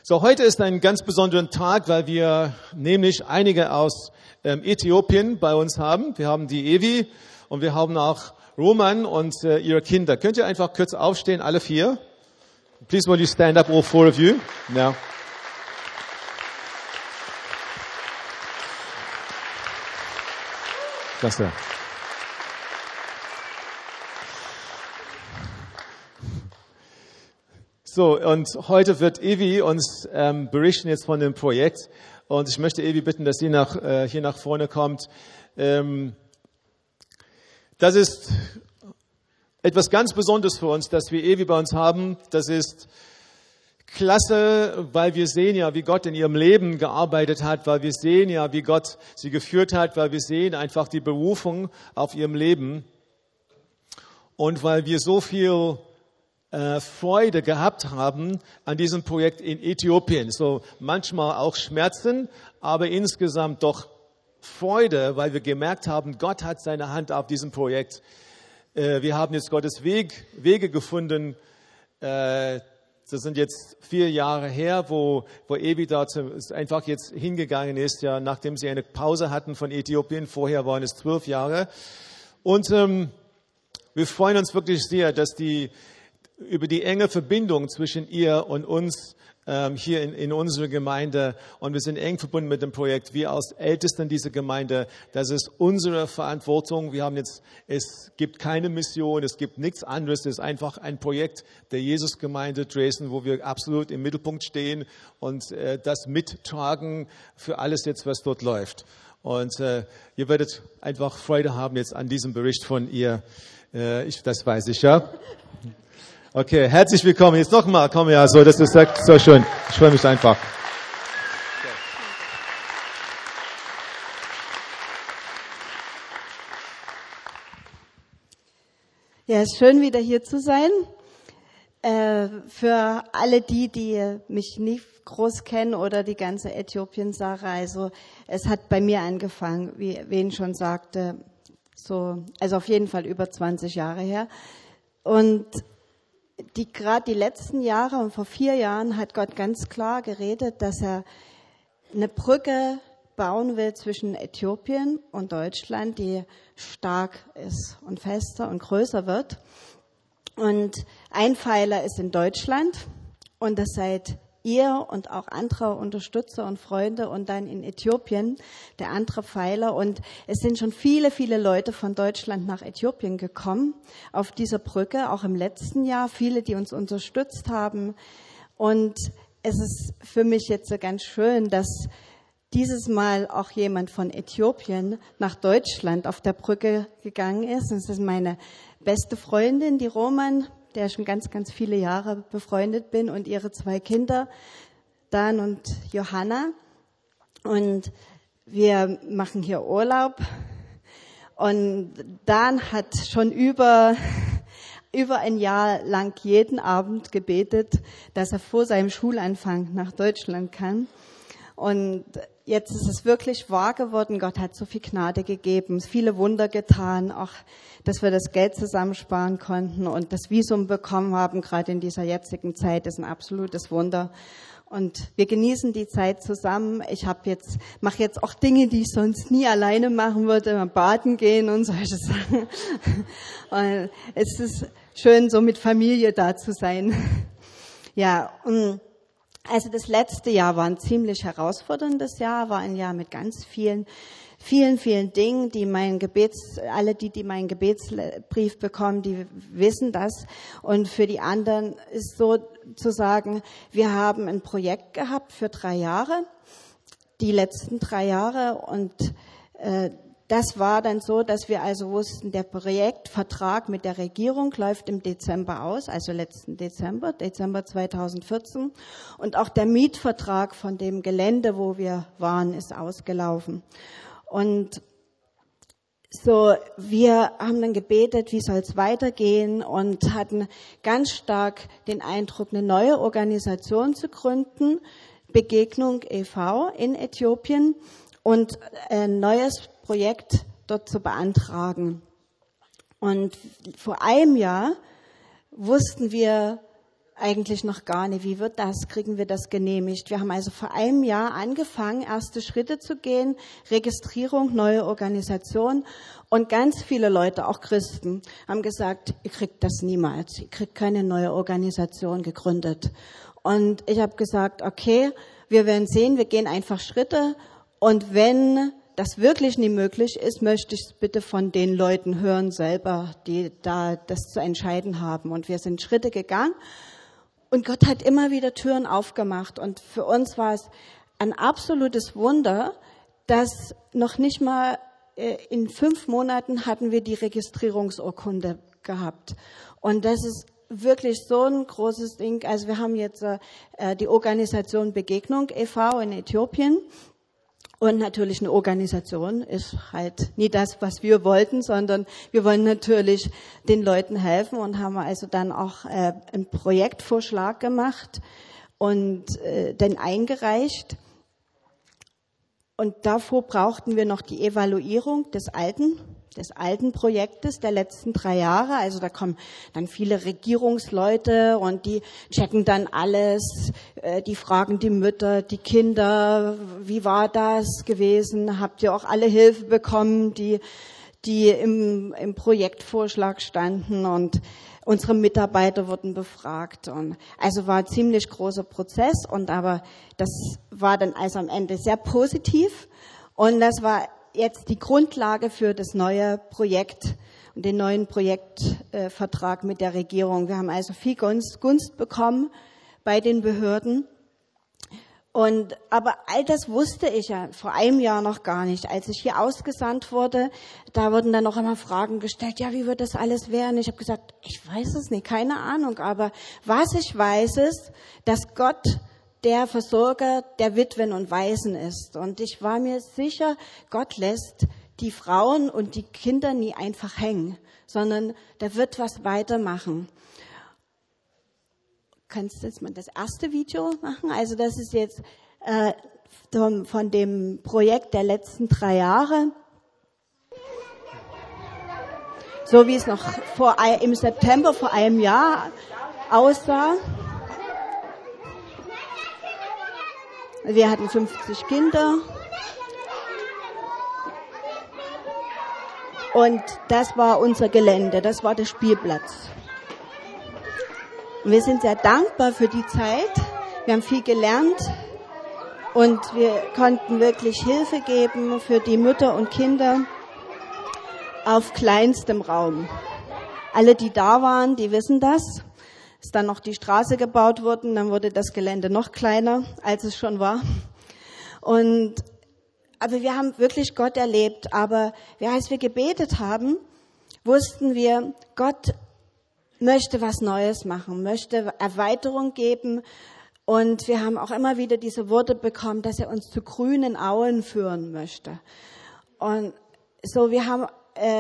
So, heute ist ein ganz besonderer Tag, weil wir nämlich einige aus Äthiopien bei uns haben. Wir haben die Evi und wir haben auch Roman und ihre Kinder. Könnt ihr einfach kurz aufstehen, alle vier? Please will you stand up, all four of you? Now. Klasse. So, und heute wird Evi uns berichten jetzt von dem Projekt. Und ich möchte Evi bitten, dass sie hier nach vorne kommt. Das ist etwas ganz Besonderes für uns, dass wir Evi bei uns haben. Das ist klasse, weil wir sehen ja, wie Gott in ihrem Leben gearbeitet hat, weil wir sehen ja, wie Gott sie geführt hat, weil wir sehen einfach die Berufung auf ihrem Leben. Und weil wir so viel Freude gehabt haben an diesem Projekt in Äthiopien. So manchmal auch Schmerzen, aber insgesamt doch Freude, weil wir gemerkt haben, Gott hat seine Hand auf diesem Projekt. Wir haben jetzt Gottes Wege gefunden. Das sind jetzt 4 Jahre her, wo Evi da einfach jetzt hingegangen ist, ja, nachdem sie eine Pause hatten von Äthiopien. Vorher waren es 12 Jahre. Und wir freuen uns wirklich sehr, dass über die enge Verbindung zwischen ihr und uns hier in unserer Gemeinde, und wir sind eng verbunden mit dem Projekt, wir als Ältesten dieser Gemeinde, das ist unsere Verantwortung. Es gibt keine Mission, es gibt nichts anderes, es ist einfach ein Projekt der Jesusgemeinde Dresden, wo wir absolut im Mittelpunkt stehen und das mittragen für alles jetzt, was dort läuft. Und ihr werdet einfach Freude haben jetzt an diesem Bericht von ihr. Das weiß ich, ja. Okay, herzlich willkommen. Jetzt nochmal, komm ja, so, das ist so schön. Ich freue mich einfach. Ja, es ist schön, wieder hier zu sein. Für alle die mich nicht groß kennen oder die ganze Äthiopien-Sache, also es hat bei mir angefangen, wie Wen schon sagte, also auf jeden Fall über 20 Jahre her. Und gerade die letzten Jahre und vor 4 Jahren hat Gott ganz klar geredet, dass er eine Brücke bauen will zwischen Äthiopien und Deutschland, die stark ist und fester und größer wird. Und ein Pfeiler ist in Deutschland und das seid ihr und auch andere Unterstützer und Freunde, und dann in Äthiopien der andere Pfeiler. Und es sind schon viele, viele Leute von Deutschland nach Äthiopien gekommen auf dieser Brücke, auch im letzten Jahr, viele, die uns unterstützt haben. Und es ist für mich jetzt so ganz schön, dass dieses Mal auch jemand von Äthiopien nach Deutschland auf der Brücke gegangen ist. Und es ist meine beste Freundin, die Roman, der ich schon ganz, ganz viele Jahre befreundet bin, und ihre 2 Kinder, Dan und Johanna. Und wir machen hier Urlaub. Und Dan hat schon über ein Jahr lang jeden Abend gebetet, dass er vor seinem Schulanfang nach Deutschland kann. Und jetzt ist es wirklich wahr geworden. Gott hat so viel Gnade gegeben, viele Wunder getan, auch dass wir das Geld zusammensparen konnten und das Visum bekommen haben, gerade in dieser jetzigen Zeit, ist ein absolutes Wunder. Und wir genießen die Zeit zusammen. Ich mache jetzt auch Dinge, die ich sonst nie alleine machen würde, mal baden gehen und solche Sachen. Und es ist schön, so mit Familie da zu sein. Ja, also das letzte Jahr war ein ziemlich herausforderndes Jahr, war ein Jahr mit ganz vielen Dingen, die alle die meinen Gebetsbrief bekommen, die wissen das. Und für die anderen ist so zu sagen, wir haben ein Projekt gehabt für 3 Jahre, die letzten 3 Jahre, und das war dann so, dass wir also wussten, der Projektvertrag mit der Regierung läuft im Dezember aus, also letzten Dezember 2014. Und auch der Mietvertrag von dem Gelände, wo wir waren, ist ausgelaufen. Und so, wir haben dann gebetet, wie soll es weitergehen, und hatten ganz stark den Eindruck, eine neue Organisation zu gründen, Begegnung e.V. in Äthiopien, und ein neues Projekt dort zu beantragen. Und vor einem Jahr wussten wir eigentlich noch gar nicht. Wie wird das? Kriegen wir das genehmigt? Wir haben also vor einem Jahr angefangen, erste Schritte zu gehen, Registrierung, neue Organisation. Und ganz viele Leute, auch Christen, haben gesagt, ihr kriegt das niemals. Ihr kriegt keine neue Organisation gegründet. Und ich habe gesagt, okay, wir werden sehen, wir gehen einfach Schritte. Und wenn das wirklich nicht möglich ist, möchte ich es bitte von den Leuten hören selber, die da das zu entscheiden haben. Und wir sind Schritte gegangen. Und Gott hat immer wieder Türen aufgemacht. Und für uns war es ein absolutes Wunder, dass noch nicht mal in 5 Monaten hatten wir die Registrierungsurkunde gehabt. Und das ist wirklich so ein großes Ding. Also wir haben jetzt die Organisation Begegnung e.V. in Äthiopien. Und natürlich eine Organisation ist halt nie das, was wir wollten, sondern wir wollen natürlich den Leuten helfen und haben also dann auch einen Projektvorschlag gemacht und den eingereicht. Und davor brauchten wir noch die Evaluierung des alten Projektes der letzten 3 Jahre. Also da kommen dann viele Regierungsleute und die checken dann alles, die fragen die Mütter, die Kinder, wie war das gewesen? Habt ihr auch alle Hilfe bekommen, die im Projektvorschlag standen? Und unsere Mitarbeiter wurden befragt. Und also war ein ziemlich großer Prozess, aber das war dann also am Ende sehr positiv. Und das war jetzt die Grundlage für das neue Projekt und den neuen Projektvertrag mit der Regierung. Wir haben also viel Gunst bekommen bei den Behörden. Aber all das wusste ich ja vor einem Jahr noch gar nicht. Als ich hier ausgesandt wurde, da wurden dann noch immer Fragen gestellt. Ja, wie wird das alles werden? Ich habe gesagt, ich weiß es nicht, keine Ahnung. Aber was ich weiß ist, dass Gott der Versorger der Witwen und Waisen ist. Und ich war mir sicher, Gott lässt die Frauen und die Kinder nie einfach hängen, sondern da wird was weitermachen. Kannst du jetzt mal das erste Video machen? Also das ist jetzt von dem Projekt der letzten 3 Jahre. So wie es noch im September vor einem Jahr aussah. Wir hatten 50 Kinder und das war unser Gelände, das war der Spielplatz. Und wir sind sehr dankbar für die Zeit, wir haben viel gelernt und wir konnten wirklich Hilfe geben für die Mütter und Kinder auf kleinstem Raum. Alle, die da waren, die wissen das. Ist dann noch die Straße gebaut worden, dann wurde das Gelände noch kleiner, als es schon war. Aber wir haben wirklich Gott erlebt. Aber als wir gebetet haben, wussten wir, Gott möchte was Neues machen, möchte Erweiterung geben. Und wir haben auch immer wieder diese Worte bekommen, dass er uns zu grünen Auen führen möchte. Und so, wir haben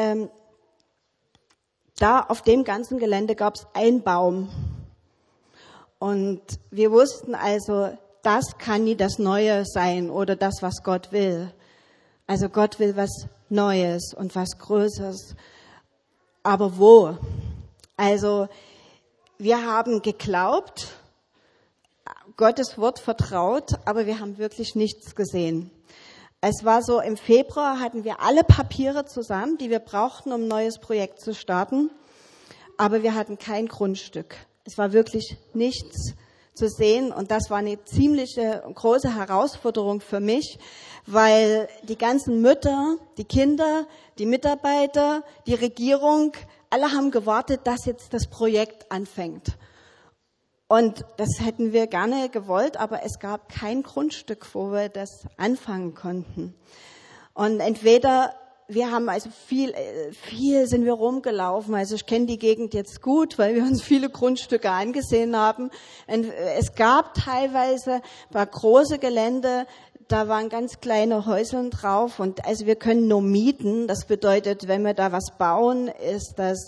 da auf dem ganzen Gelände gab es einen Baum. Und wir wussten also, das kann nie das Neue sein oder das, was Gott will. Also Gott will was Neues und was Größeres. Aber wo? Also wir haben geglaubt, Gottes Wort vertraut, aber wir haben wirklich nichts gesehen. Es war so, im Februar hatten wir alle Papiere zusammen, die wir brauchten, um ein neues Projekt zu starten. Aber wir hatten kein Grundstück. Es war wirklich nichts zu sehen. Und das war eine ziemliche große Herausforderung für mich, weil die ganzen Mütter, die Kinder, die Mitarbeiter, die Regierung, alle haben gewartet, dass jetzt das Projekt anfängt. Und das hätten wir gerne gewollt, aber es gab kein Grundstück, wo wir das anfangen konnten. Und entweder, wir haben also viel sind wir rumgelaufen. Also ich kenne die Gegend jetzt gut, weil wir uns viele Grundstücke angesehen haben. Und es gab teilweise ein große Gelände, da waren ganz kleine Häuseln drauf. Und also wir können nur mieten. Das bedeutet, wenn wir da was bauen, ist das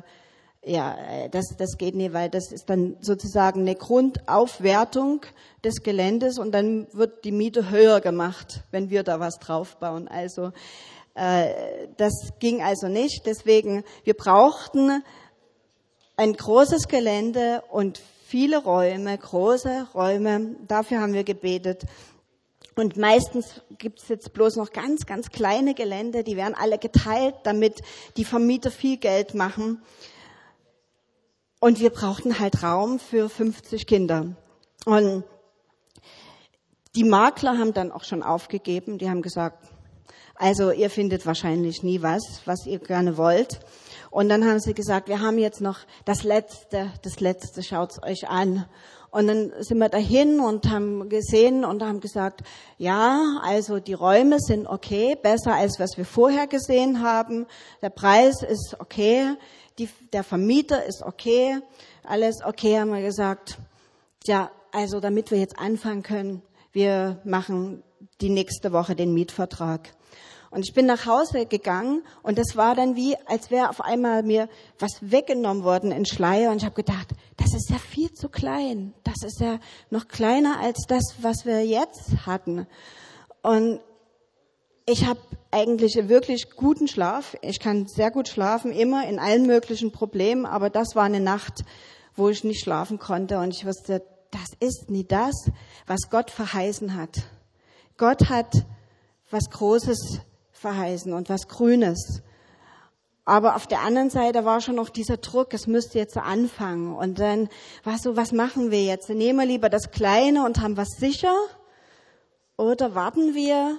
das geht nicht, weil das ist dann sozusagen eine Grundaufwertung des Geländes und dann wird die Miete höher gemacht, wenn wir da was draufbauen. Also das ging also nicht. Deswegen, wir brauchten ein großes Gelände und viele Räume, große Räume. Dafür haben wir gebetet. Und meistens gibt es jetzt bloß noch ganz, ganz kleine Gelände, die werden alle geteilt, damit die Vermieter viel Geld machen. Und wir brauchten halt Raum für 50 Kinder. Und die Makler haben dann auch schon aufgegeben. Die haben gesagt, also ihr findet wahrscheinlich nie was ihr gerne wollt. Und dann haben sie gesagt, wir haben jetzt noch das Letzte, schaut's euch an. Und dann sind wir dahin und haben gesehen und haben gesagt, ja, also die Räume sind okay, besser als was wir vorher gesehen haben. Der Preis ist okay, der Vermieter ist okay, alles okay, haben wir gesagt. Ja, also damit wir jetzt anfangen können, wir machen die nächste Woche den Mietvertrag. Und ich bin nach Hause gegangen und das war dann wie, als wäre auf einmal mir was weggenommen worden in Schleier. Und ich habe gedacht, das ist ja viel zu klein. Das ist ja noch kleiner als das, was wir jetzt hatten. Und ich habe eigentlich wirklich guten Schlaf. Ich kann sehr gut schlafen, immer in allen möglichen Problemen. Aber das war eine Nacht, wo ich nicht schlafen konnte. Und ich wusste, das ist nie das, was Gott verheißen hat. Gott hat was Großes verheißen und was Grünes. Aber auf der anderen Seite war schon noch dieser Druck, es müsste jetzt so anfangen. Und dann war so, was machen wir jetzt? Nehmen wir lieber das Kleine und haben was sicher? Oder warten wir?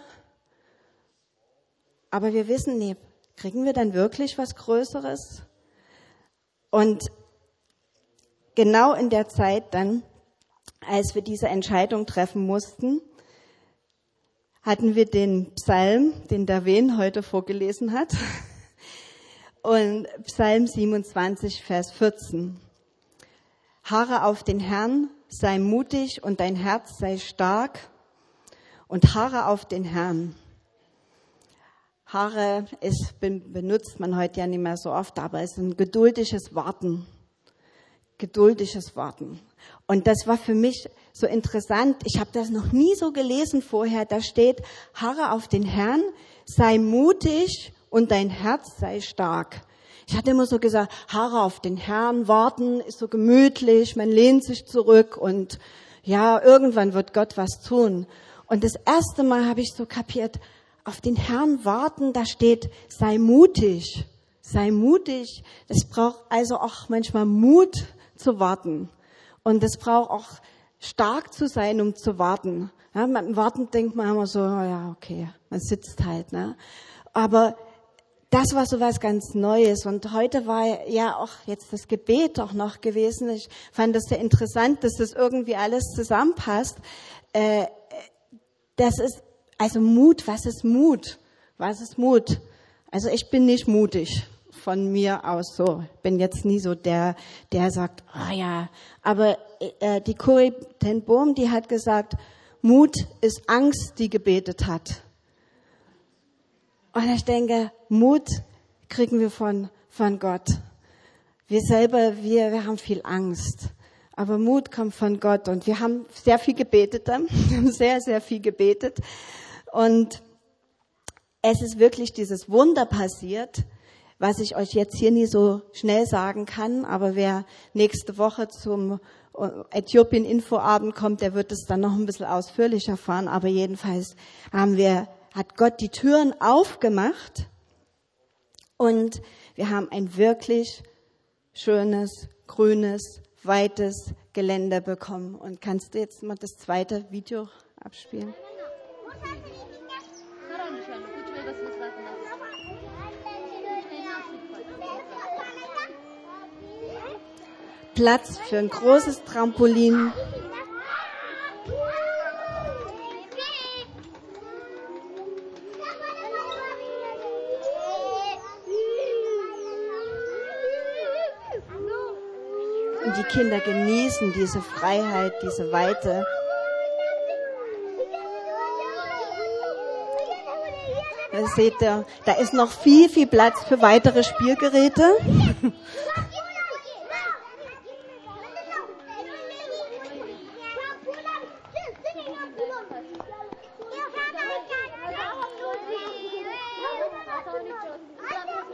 Aber wir wissen nicht, kriegen wir dann wirklich was Größeres? Und genau in der Zeit dann, als wir diese Entscheidung treffen mussten, hatten wir den Psalm, den der Wen heute vorgelesen hat. Und Psalm 27, Vers 14. Harre auf den Herrn, sei mutig und dein Herz sei stark. Und harre auf den Herrn. Harre benutzt man heute ja nicht mehr so oft, aber es ist ein geduldiges Warten. Geduldiges Warten. Und das war für mich so interessant. Ich habe das noch nie so gelesen vorher. Da steht, harre auf den Herrn, sei mutig und dein Herz sei stark. Ich hatte immer so gesagt, harre auf den Herrn, warten ist so gemütlich, man lehnt sich zurück und ja, irgendwann wird Gott was tun. Und das erste Mal habe ich so kapiert, auf den Herrn warten, da steht, sei mutig. Sei mutig. Das braucht also auch manchmal Mut zu warten. Und es braucht auch stark zu sein, um zu warten. Ja, beim Warten denkt man immer so, ja, okay, man sitzt halt. Ne? Aber das war so was ganz Neues. Und heute war ja auch jetzt das Gebet auch noch gewesen. Ich fand das sehr interessant, dass das irgendwie alles zusammenpasst. Das ist, also Mut, was ist Mut? Was ist Mut? Also ich bin nicht mutig. Von mir aus so. Bin jetzt nie so der sagt, oh ja. Aber die Corrie ten Boom, die hat gesagt, Mut ist Angst, die gebetet hat. Und ich denke, Mut kriegen wir von Gott. Wir selber, wir haben viel Angst. Aber Mut kommt von Gott. Und wir haben sehr viel gebetet dann. Wir haben sehr, sehr viel gebetet. Und es ist wirklich dieses Wunder passiert, was ich euch jetzt hier nie so schnell sagen kann, aber wer nächste Woche zum Äthiopien-Infoabend kommt, der wird es dann noch ein bisschen ausführlicher erfahren, aber jedenfalls hat Gott die Türen aufgemacht und wir haben ein wirklich schönes, grünes, weites Gelände bekommen. Und kannst du jetzt mal das zweite Video abspielen? Platz für ein großes Trampolin. Und die Kinder genießen diese Freiheit, diese Weite. Da seht ihr, da ist noch viel, viel Platz für weitere Spielgeräte.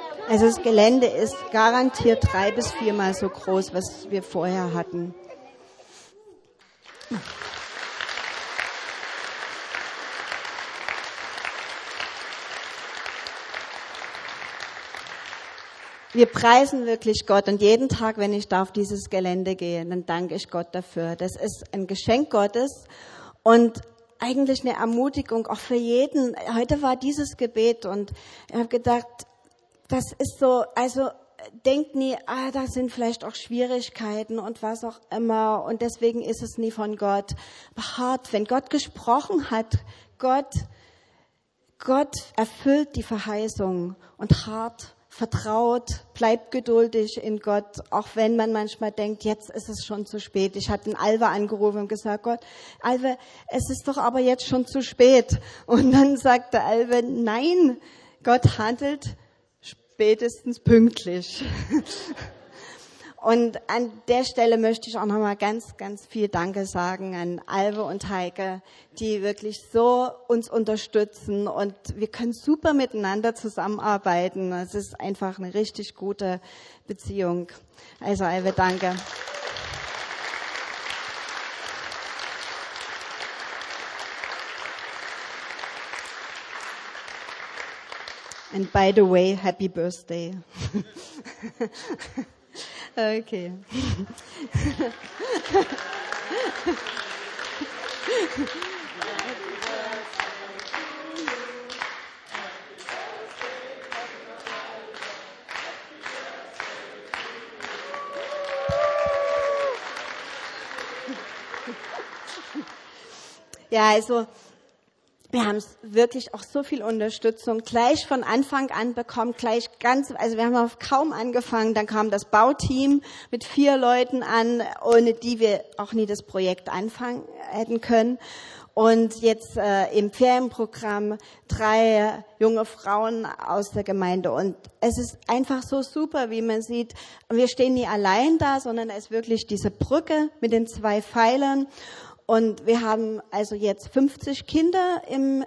Also das Gelände ist garantiert 3 bis 4 Mal so groß, was wir vorher hatten. Wir preisen wirklich Gott und jeden Tag, wenn ich da auf dieses Gelände gehe, dann danke ich Gott dafür. Das ist ein Geschenk Gottes und eigentlich eine Ermutigung auch für jeden. Heute war dieses Gebet und ich habe gedacht, das ist so, also denkt nie, da sind vielleicht auch Schwierigkeiten und was auch immer und deswegen ist es nie von Gott. Aber hart, wenn Gott gesprochen hat, Gott erfüllt die Verheißung und hart, vertraut, bleibt geduldig in Gott, auch wenn man manchmal denkt, jetzt ist es schon zu spät. Ich hatte den Alva angerufen und gesagt, Gott, Alva, es ist doch aber jetzt schon zu spät. Und dann sagte Alva, nein, Gott handelt spätestens pünktlich. Und an der Stelle möchte ich auch nochmal ganz, ganz viel Danke sagen an Alve und Heike, die wirklich so uns unterstützen und wir können super miteinander zusammenarbeiten. Es ist einfach eine richtig gute Beziehung. Also Alve, danke. And by the way, happy birthday. Okay. Ja, also wir haben wirklich auch so viel Unterstützung gleich von Anfang an bekommen, also wir haben kaum angefangen, dann kam das Bauteam mit 4 Leuten an, ohne die wir auch nie das Projekt anfangen hätten können. Und jetzt im Ferienprogramm 3 junge Frauen aus der Gemeinde. Und es ist einfach so super, wie man sieht. Wir stehen nie allein da, sondern es ist wirklich diese Brücke mit den 2 Pfeilern. Und wir haben also jetzt 50 Kinder im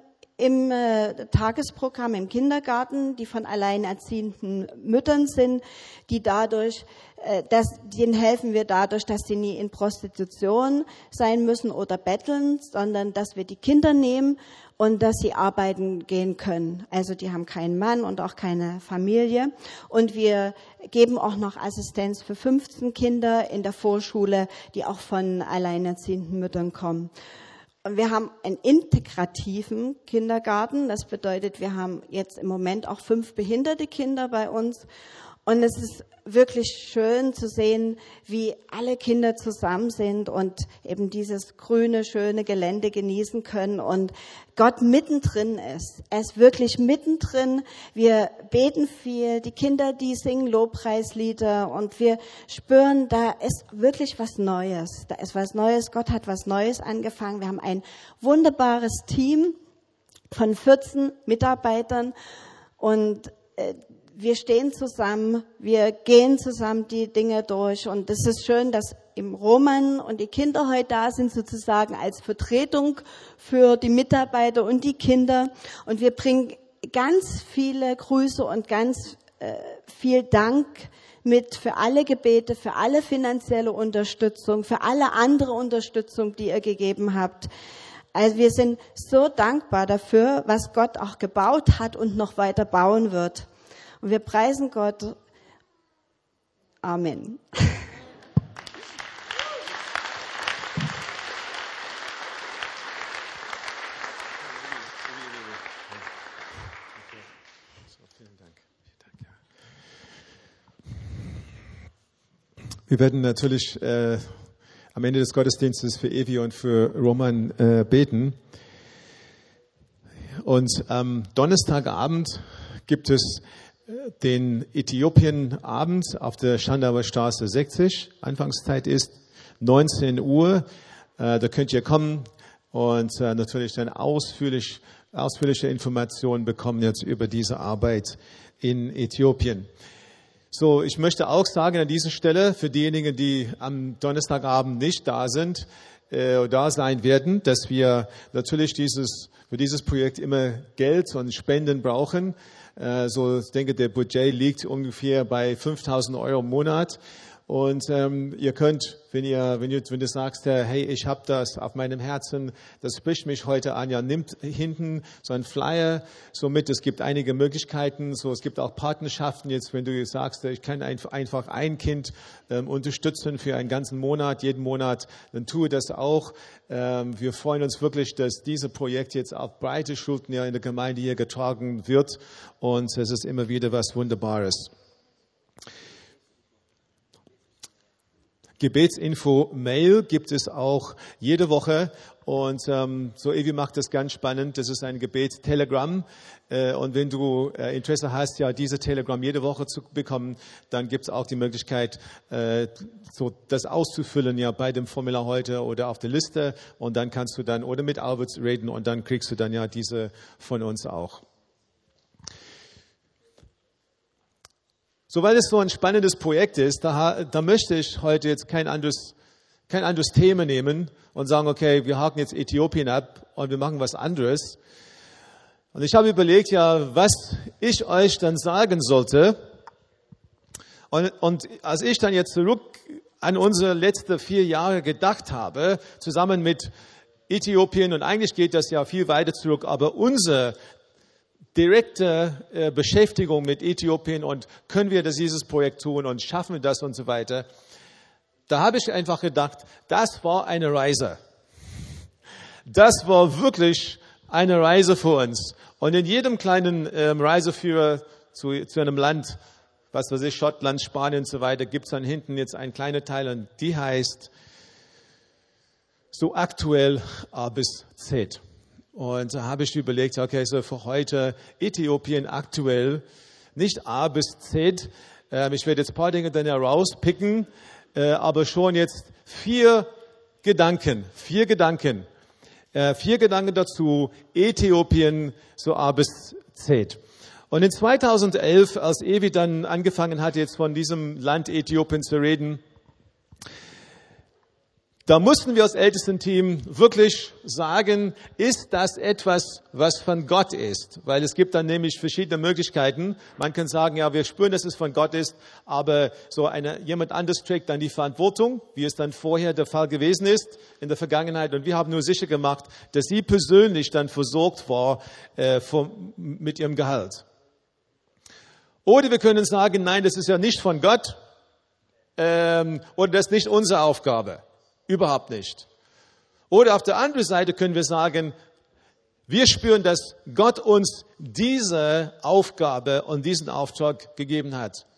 Tagesprogramm im Kindergarten, die von alleinerziehenden Müttern sind, die dadurch, denen helfen wir dadurch, dass sie nie in Prostitution sein müssen oder betteln, sondern dass wir die Kinder nehmen und dass sie arbeiten gehen können. Also die haben keinen Mann und auch keine Familie. Und wir geben auch noch Assistenz für 15 Kinder in der Vorschule, die auch von alleinerziehenden Müttern kommen. Und wir haben einen integrativen Kindergarten. Das bedeutet, wir haben jetzt im Moment auch 5 behinderte Kinder bei uns. Und es ist wirklich schön zu sehen, wie alle Kinder zusammen sind und eben dieses grüne, schöne Gelände genießen können und Gott mittendrin ist. Er ist wirklich mittendrin. Wir beten viel. Die Kinder, die singen Lobpreislieder und wir spüren, da ist wirklich was Neues. Da ist was Neues. Gott hat was Neues angefangen. Wir haben ein wunderbares Team von 14 Mitarbeitern und wir stehen zusammen, wir gehen zusammen die Dinge durch und es ist schön, dass im Roman und die Kinder heute da sind, sozusagen als Vertretung für die Mitarbeiter und die Kinder und wir bringen ganz viele Grüße und ganz viel Dank mit für alle Gebete, für alle finanzielle Unterstützung, für alle andere Unterstützung, die ihr gegeben habt. Also wir sind so dankbar dafür, was Gott auch gebaut hat und noch weiter bauen wird. Und wir preisen Gott. Amen. Wir werden natürlich am Ende des Gottesdienstes für Evi und für Roman beten. Und am Donnerstagabend gibt es den Äthiopien-Abend auf der Schandauer Straße 60. Anfangszeit ist 19 Uhr. Da könnt ihr kommen und natürlich dann ausführliche Informationen bekommen jetzt über diese Arbeit in Äthiopien. So, ich möchte auch sagen an dieser Stelle für diejenigen, die am Donnerstagabend nicht da sind, da sein werden, dass wir natürlich für dieses Projekt immer Geld und Spenden brauchen. So, ich denke, der Budget liegt ungefähr bei 5.000 € im Monat. Und ihr könnt, wenn du sagst, hey, ich habe das auf meinem Herzen, das spricht mich heute an, ja, nimmt hinten so ein Flyer so mit. Es gibt einige Möglichkeiten, so es gibt auch Partnerschaften. Jetzt, wenn du sagst, ich kann einfach ein Kind unterstützen für einen ganzen Monat, jeden Monat, dann tue das auch. Wir freuen uns wirklich, dass dieses Projekt jetzt auf breite Schultern ja in der Gemeinde hier getragen wird. Und es ist immer wieder was Wunderbares. Gebetsinfo-Mail gibt es auch jede Woche und so Evi macht das ganz spannend. Das ist ein Gebet-Telegramm und wenn du Interesse hast, ja diese Telegramm jede Woche zu bekommen, dann gibt es auch die Möglichkeit, so das auszufüllen ja bei dem Formular heute oder auf der Liste und dann kannst du dann oder mit Albert reden und dann kriegst du dann ja diese von uns auch. So, weil es so ein spannendes Projekt ist, da möchte ich heute jetzt kein anderes Thema nehmen und sagen, okay, wir haken jetzt Äthiopien ab und wir machen was anderes. Und ich habe überlegt, ja, was ich euch dann sagen sollte. Und als ich dann jetzt zurück an unsere letzten 4 Jahre gedacht habe, zusammen mit Äthiopien, und eigentlich geht das ja viel weiter zurück, aber unsere direkte Beschäftigung mit Äthiopien und können wir dieses Projekt tun und schaffen wir das und so weiter. Da habe ich einfach gedacht, das war eine Reise. Das war wirklich eine Reise für uns. Und in jedem kleinen Reiseführer zu einem Land, was weiß ich, Schottland, Spanien und so weiter, gibt es dann hinten jetzt einen kleinen Teil und die heißt so aktuell A bis Z. Und da habe ich überlegt, okay, so für heute Äthiopien aktuell, nicht A bis Z. Ich werde jetzt ein paar Dinge dann herauspicken, aber schon jetzt 4 Gedanken dazu, Äthiopien, so A bis Z. Und in 2011, als Evi dann angefangen hat, jetzt von diesem Land Äthiopien zu reden, da mussten wir als Ältestenteam wirklich sagen, ist das etwas, was von Gott ist? Weil es gibt dann nämlich verschiedene Möglichkeiten. Man kann sagen, ja, wir spüren, dass es von Gott ist, aber jemand anderes trägt dann die Verantwortung, wie es dann vorher der Fall gewesen ist in der Vergangenheit. Und wir haben nur sicher gemacht, dass sie persönlich dann versorgt war mit ihrem Gehalt. Oder wir können sagen, nein, das ist ja nicht von Gott oder das ist nicht unsere Aufgabe. Überhaupt nicht. Oder auf der anderen Seite können wir sagen, wir spüren, dass Gott uns diese Aufgabe und diesen Auftrag gegeben hat.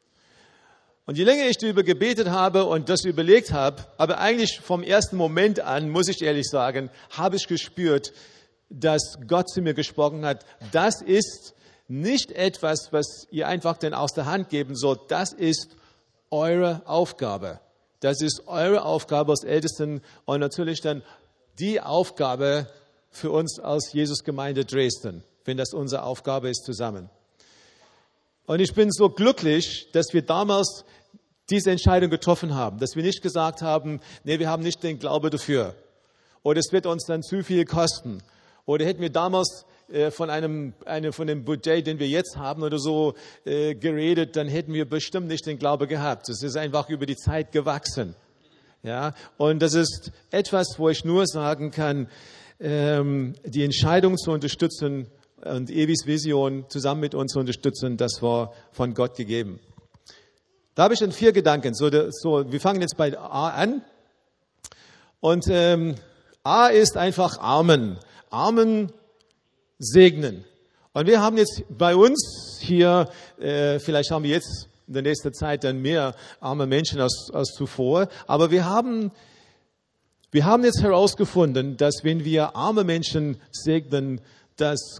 Und je länger ich darüber gebetet habe und das überlegt habe, aber eigentlich vom ersten Moment an, muss ich ehrlich sagen, habe ich gespürt, dass Gott zu mir gesprochen hat, das ist nicht etwas, was ihr einfach dann aus der Hand geben sollt, das ist eure Aufgabe. Das ist eure Aufgabe als Ältesten und natürlich dann die Aufgabe für uns als Jesusgemeinde Dresden, wenn das unsere Aufgabe ist zusammen. Und ich bin so glücklich, dass wir damals diese Entscheidung getroffen haben, dass wir nicht gesagt haben, nee, wir haben nicht den Glaube dafür oder es wird uns dann zu viel kosten oder hätten wir damals von dem Budget, den wir jetzt haben oder so geredet, dann hätten wir bestimmt nicht den Glaube gehabt. Es ist einfach über die Zeit gewachsen. Ja, und das ist etwas, wo ich nur sagen kann, die Entscheidung zu unterstützen und Evis Vision zusammen mit uns zu unterstützen, das war von Gott gegeben. Da habe ich dann 4 Gedanken. Wir fangen jetzt bei A an. Und A ist einfach Armen. Armen segnen. Und wir haben jetzt bei uns hier, vielleicht haben wir jetzt in der nächsten Zeit dann mehr arme Menschen als zuvor, aber wir haben jetzt herausgefunden, dass wenn wir arme Menschen segnen, dass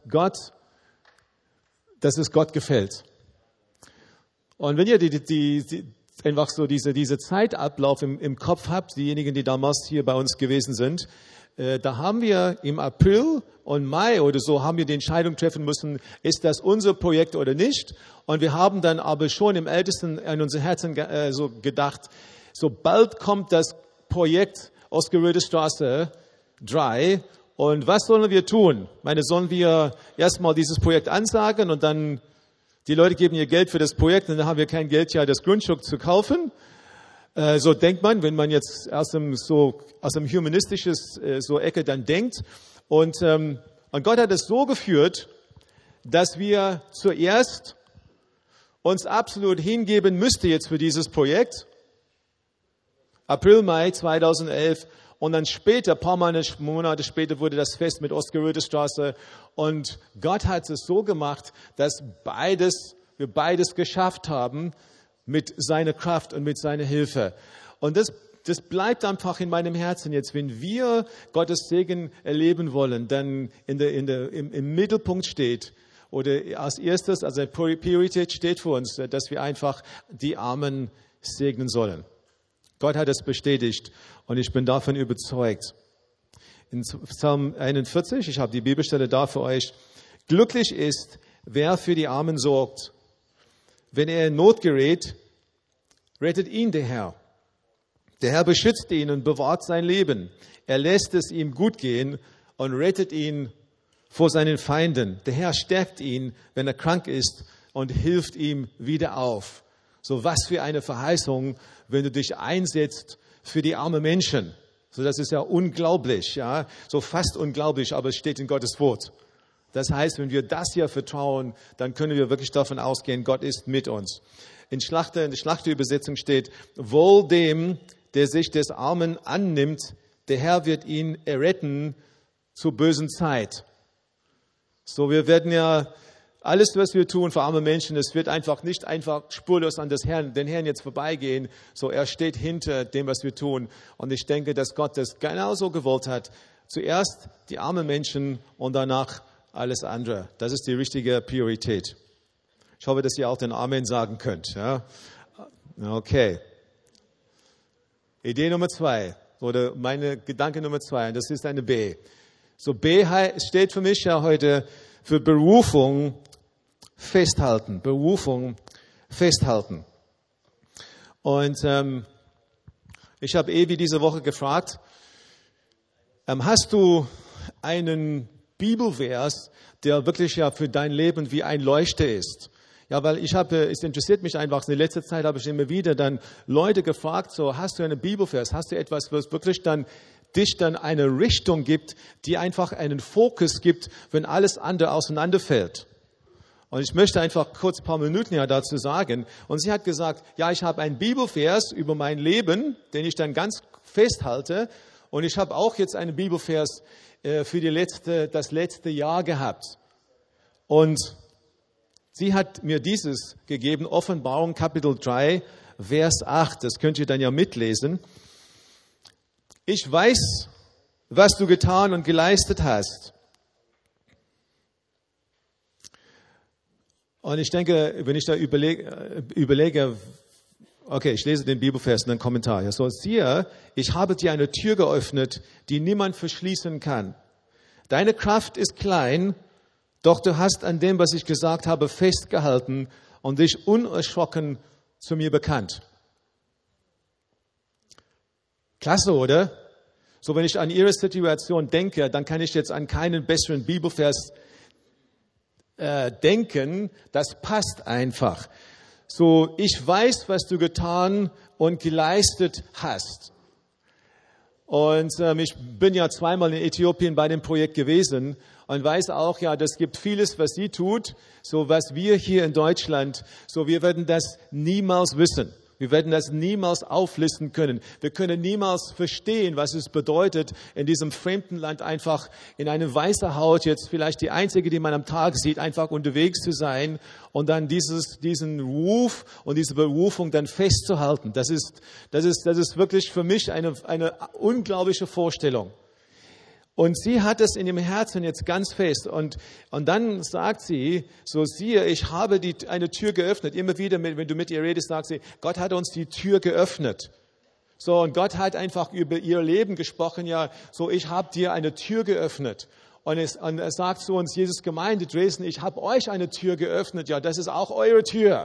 es Gott gefällt. Und wenn ihr einfach so diese Zeitablauf im Kopf habt, diejenigen, die damals hier bei uns gewesen sind, da haben wir im April und Mai oder so haben wir die Entscheidung treffen müssen, ist das unser Projekt oder nicht? Und wir haben dann aber schon im Ältesten in unser Herzen so gedacht, so bald kommt das Projekt Osgeröde Straße 3 und was sollen wir tun? Sollen wir erstmal dieses Projekt ansagen und dann die Leute geben ihr Geld für das Projekt und dann haben wir kein Geld, ja das Grundstück zu kaufen? So denkt man, wenn man jetzt aus dem humanistisches so Ecke dann denkt. Und Gott hat es so geführt, dass wir zuerst uns absolut hingeben müsste jetzt für dieses Projekt. April, Mai 2011. Und dann später, ein paar Monate später, wurde das Fest mit Oskar-Röthe-Straße. Und Gott hat es so gemacht, dass wir beides geschafft haben mit seiner Kraft und mit seiner Hilfe. Und das bleibt einfach in meinem Herzen jetzt. Wenn wir Gottes Segen erleben wollen, dann im Mittelpunkt steht, oder als erstes, also Priorität steht für uns, dass wir einfach die Armen segnen sollen. Gott hat es bestätigt und ich bin davon überzeugt. In Psalm 41, ich habe die Bibelstelle da für euch. Glücklich ist, wer für die Armen sorgt. Wenn er in Not gerät, rettet ihn der Herr. Der Herr beschützt ihn und bewahrt sein Leben. Er lässt es ihm gut gehen und rettet ihn vor seinen Feinden. Der Herr stärkt ihn, wenn er krank ist, und hilft ihm wieder auf. So was für eine Verheißung, wenn du dich einsetzt für die armen Menschen. So, das ist ja unglaublich, ja, so fast unglaublich, aber es steht in Gottes Wort. Das heißt, wenn wir das hier vertrauen, dann können wir wirklich davon ausgehen, Gott ist mit uns. In der Schlachterübersetzung steht: Wohl dem, der sich des Armen annimmt, der Herr wird ihn erretten zur bösen Zeit. So, wir werden ja alles, was wir tun für arme Menschen, es wird nicht einfach spurlos an den Herrn jetzt vorbeigehen. So, er steht hinter dem, was wir tun. Und ich denke, dass Gott das genauso gewollt hat. Zuerst die armen Menschen und danach alles andere. Das ist die richtige Priorität. Ich hoffe, dass ihr auch den Amen sagen könnt. Ja? Okay. Idee Nummer 2 oder meine Gedanke Nummer 2, und das ist eine B. So, B steht für mich ja heute für Berufung festhalten. Berufung festhalten. Und ich habe Evi diese Woche gefragt, hast du einen Bibelvers, der wirklich ja für dein Leben wie ein Leuchter ist? Ja, weil es interessiert mich einfach, in letzter Zeit habe ich immer wieder dann Leute gefragt, so, hast du einen Bibelvers, hast du etwas, was wirklich dich dann eine Richtung gibt, die einfach einen Fokus gibt, wenn alles andere auseinanderfällt. Und ich möchte einfach kurz ein paar Minuten ja dazu sagen. Und sie hat gesagt, ja, ich habe einen Bibelvers über mein Leben, den ich dann ganz festhalte. Und ich habe auch jetzt einen Bibelvers für das letzte Jahr gehabt. Und sie hat mir dieses gegeben, Offenbarung Kapitel 3, Vers 8. Das könnt ihr dann ja mitlesen. Ich weiß, was du getan und geleistet hast. Und ich denke, wenn ich da überlege, okay, ich lese den Bibelvers und den Kommentar. Ja, so, siehe, ich habe dir eine Tür geöffnet, die niemand verschließen kann. Deine Kraft ist klein, doch du hast an dem, was ich gesagt habe, festgehalten und dich unerschrocken zu mir bekannt. Klasse, oder? So, wenn ich an Ihre Situation denke, dann kann ich jetzt an keinen besseren Bibelvers denken. Das passt einfach. So, ich weiß, was du getan und geleistet hast. Und ich bin ja zweimal in Äthiopien bei dem Projekt gewesen und weiß auch, ja, das gibt vieles, was sie tut, so was wir hier in Deutschland, so wir werden das niemals wissen. Wir werden das niemals auflisten können. Wir können niemals verstehen, was es bedeutet, in diesem fremden Land einfach in eine weiße Haut, jetzt vielleicht die einzige, die man am Tag sieht, einfach unterwegs zu sein und dann diesen Ruf und diese Berufung dann festzuhalten. Das ist wirklich für mich eine unglaubliche Vorstellung. Und sie hat es in ihrem Herzen jetzt ganz fest. Und dann sagt sie, so siehe, ich habe eine Tür geöffnet. Immer wieder, wenn du mit ihr redest, sagt sie, Gott hat uns die Tür geöffnet. So, und Gott hat einfach über ihr Leben gesprochen, ja, so, ich habe dir eine Tür geöffnet. Und er sagt zu uns, Jesus Gemeinde Dresden, ich habe euch eine Tür geöffnet. Ja, das ist auch eure Tür.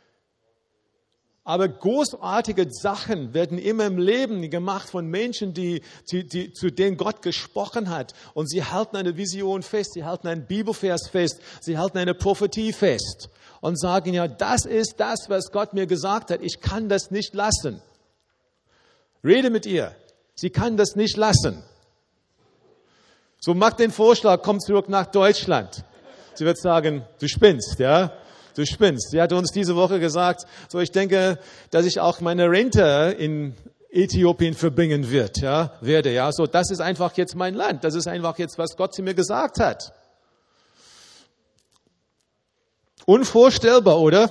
Aber großartige Sachen werden immer im Leben gemacht von Menschen, zu denen Gott gesprochen hat. Und sie halten eine Vision fest, sie halten einen Bibelvers fest, sie halten eine Prophetie fest und sagen, ja, das ist das, was Gott mir gesagt hat. Ich kann das nicht lassen. Rede mit ihr. Sie kann das nicht lassen. So, mach den Vorschlag, komm zurück nach Deutschland. Sie wird sagen, du spinnst, ja? Du spinnst. Sie hat uns diese Woche gesagt, so, ich denke, dass ich auch meine Rente in Äthiopien verbringen werde, ja? So, das ist einfach jetzt mein Land. Das ist einfach jetzt, was Gott zu mir gesagt hat. Unvorstellbar, oder?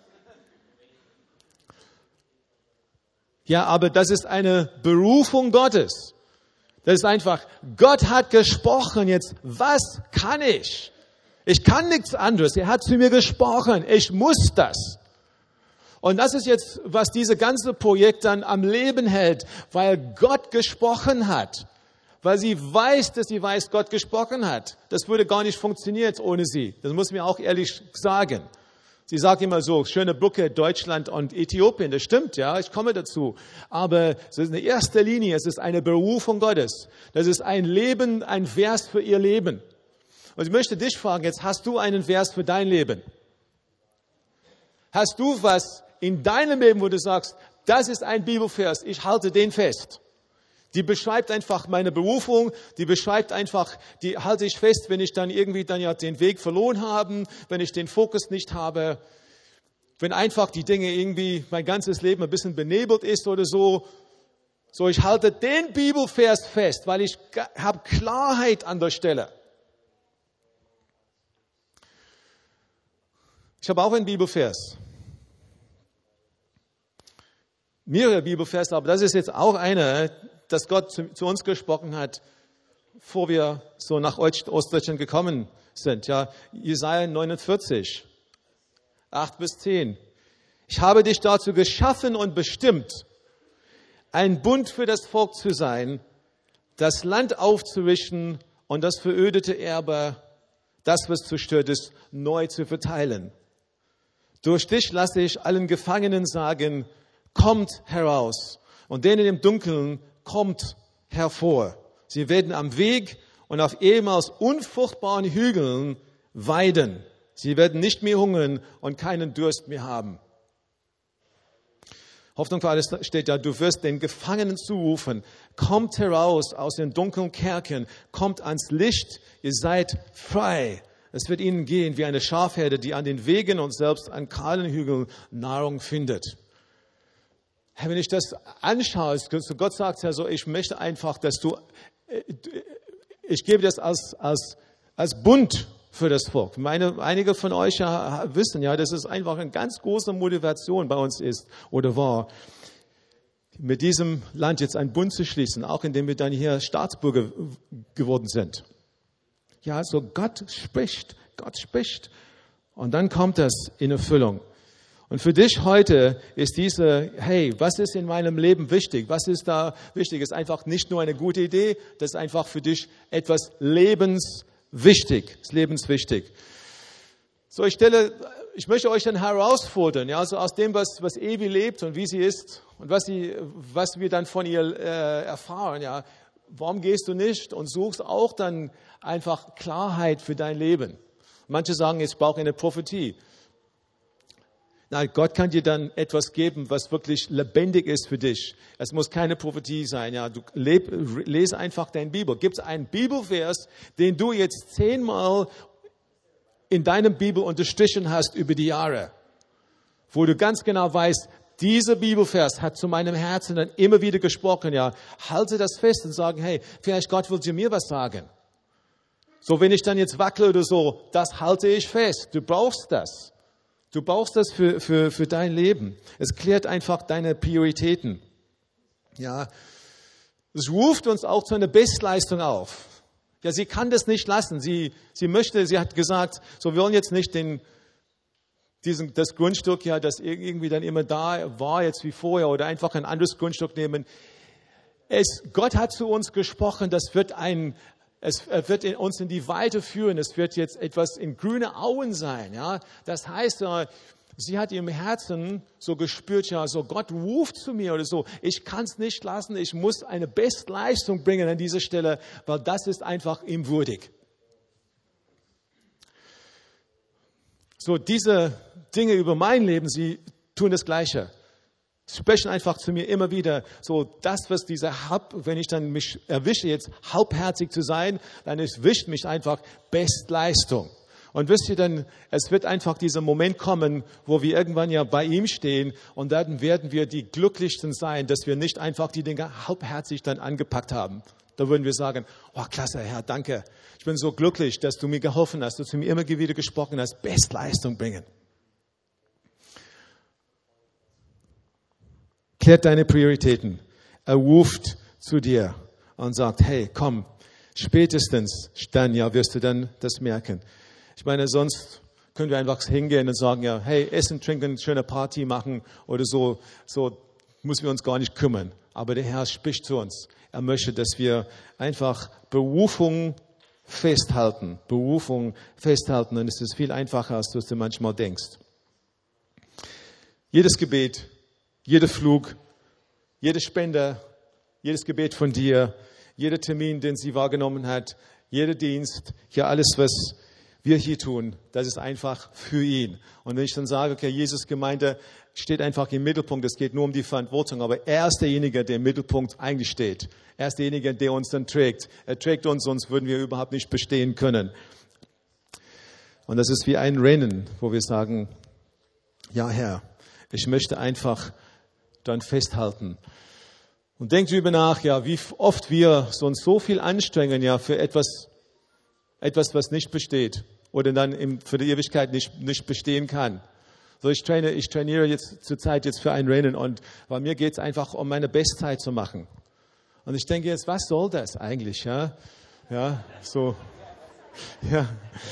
Ja, aber das ist eine Berufung Gottes. Das ist einfach, Gott hat gesprochen jetzt, was kann ich? Ich kann nichts anderes. Er hat zu mir gesprochen. Ich muss das. Und das ist jetzt, was diese ganze Projekt dann am Leben hält, weil Gott gesprochen hat. Weil sie weiß, dass sie weiß, Gott gesprochen hat. Das würde gar nicht funktionieren ohne sie. Das muss mir auch ehrlich sagen. Sie sagt immer so, schöne Brücke, Deutschland und Äthiopien. Das stimmt, ja, ich komme dazu. Aber es ist in erster Linie, es ist eine Berufung Gottes. Das ist ein Leben, ein Vers für ihr Leben. Und ich möchte dich fragen, jetzt hast du einen Vers für dein Leben? Hast du was in deinem Leben, wo du sagst, das ist ein Bibelvers, ich halte den fest? Die beschreibt einfach meine Berufung, die beschreibt einfach, die halte ich fest, wenn ich dann irgendwie dann ja den Weg verloren habe, wenn ich den Fokus nicht habe, wenn einfach die Dinge irgendwie mein ganzes Leben ein bisschen benebelt ist oder so. So, ich halte den Bibelvers fest, weil ich habe Klarheit an der Stelle. Ich habe auch einen Bibelvers. Mehrere Bibelverse, aber das ist jetzt auch einer, dass Gott zu uns gesprochen hat, bevor wir so nach Ostdeutschland gekommen sind. Ja, Jesaja 49, 8 bis 10. Ich habe dich dazu geschaffen und bestimmt, ein Bund für das Volk zu sein, das Land aufzurichten und das verödete Erbe, das, was zerstört ist, neu zu verteilen. Durch dich lasse ich allen Gefangenen sagen, kommt heraus. Und denen im Dunkeln, kommt hervor. Sie werden am Weg und auf ehemals unfruchtbaren Hügeln weiden. Sie werden nicht mehr hungern und keinen Durst mehr haben. Hoffnung für alles steht ja, du wirst den Gefangenen zurufen, kommt heraus aus den dunklen Kerkern, kommt ans Licht, ihr seid frei. Es wird ihnen gehen wie eine Schafherde, die an den Wegen und selbst an kahlen Hügeln Nahrung findet. Wenn ich das anschaue, Gott sagt ja so, ich möchte einfach, dass ich gebe das als Bund für das Volk. Einige von euch ja wissen, ja, dass es einfach eine ganz große Motivation bei uns ist oder war, mit diesem Land jetzt einen Bund zu schließen, auch indem wir dann hier Staatsbürger geworden sind. Ja, so Gott spricht. Und dann kommt das in Erfüllung. Und für dich heute ist hey, was ist in meinem Leben wichtig? Was ist da wichtig? Ist einfach nicht nur eine gute Idee, das ist einfach für dich etwas lebenswichtig. Ist lebenswichtig. So, ich möchte euch dann herausfordern, ja, also aus dem, was Evi lebt und wie sie ist und was wir dann von ihr erfahren, ja. Warum gehst du nicht und suchst auch dann einfach Klarheit für dein Leben? Manche sagen, ich brauche eine Prophetie. Nein, Gott kann dir dann etwas geben, was wirklich lebendig ist für dich. Es muss keine Prophetie sein. Ja, du lese einfach deine Bibel. Gibt es einen Bibelvers, den du jetzt 10-mal in deinem Bibel unterstrichen hast über die Jahre, wo du ganz genau weißt, dieser Bibelvers hat zu meinem Herzen dann immer wieder gesprochen. Ja, halte das fest und sagen, hey, vielleicht Gott will mir was sagen. So, wenn ich dann jetzt wackele oder so, das halte ich fest. Du brauchst das. Du brauchst das für dein Leben. Es klärt einfach deine Prioritäten. Ja, es ruft uns auch zu einer Bestleistung auf. Ja, sie kann das nicht lassen. Sie hat gesagt, so, wir wollen jetzt nicht das Grundstück, ja, das irgendwie dann immer da war, jetzt wie vorher, oder einfach ein anderes Grundstück nehmen. Gott hat zu uns gesprochen, es wird uns in die Weite führen. Es wird jetzt etwas in grüne Auen sein. Ja, das heißt, sie hat im Herzen so gespürt, ja, so Gott ruft zu mir oder so. Ich kann es nicht lassen. Ich muss eine Bestleistung bringen an dieser Stelle, weil das ist einfach ihm würdig. So, diese Dinge über mein Leben, sie tun das Gleiche. sprechen einfach zu mir immer wieder, so das, was wenn ich dann mich erwische, jetzt halbherzig zu sein, dann erwischt mich einfach Bestleistung. Und wisst ihr dann, es wird einfach dieser Moment kommen, wo wir irgendwann ja bei ihm stehen und dann werden wir die Glücklichsten sein, dass wir nicht einfach die Dinge halbherzig dann angepackt haben. Da würden wir sagen, oh klasse, Herr, danke. Ich bin so glücklich, dass du mir geholfen hast, dass du mir immer wieder gesprochen hast, Bestleistung bringen. Klärt deine Prioritäten. Er ruft zu dir und sagt, hey, komm, spätestens dann, ja, wirst du dann das merken. Ich meine, sonst können wir einfach hingehen und sagen, ja, hey, essen, trinken, schöne Party machen oder so müssen wir uns gar nicht kümmern. Aber der Herr spricht zu uns. Er möchte, dass wir einfach Berufung festhalten. Und es ist viel einfacher, als du manchmal denkst. Jedes Gebet, jeder Flug, jede Spende, jedes Gebet von dir, jeder Termin, den sie wahrgenommen hat, jeder Dienst, ja alles, was wir hier tun, das ist einfach für ihn. Und wenn ich dann sage, okay, Jesus Gemeinde steht einfach im Mittelpunkt, es geht nur um die Verantwortung, aber er ist derjenige, der im Mittelpunkt eigentlich steht. Er ist derjenige, der uns dann trägt. Er trägt uns, sonst würden wir überhaupt nicht bestehen können. Und das ist wie ein Rennen, wo wir sagen, ja Herr, ich möchte einfach dann festhalten. Und denkt darüber nach, ja, wie oft wir uns so viel anstrengen, ja, für etwas, was nicht besteht oder dann für die Ewigkeit nicht bestehen kann. So, ich trainiere jetzt zurzeit für ein Rennen und bei mir geht es einfach um meine Bestzeit zu machen. Und ich denke jetzt, was soll das eigentlich, ja? Ja, so, ja.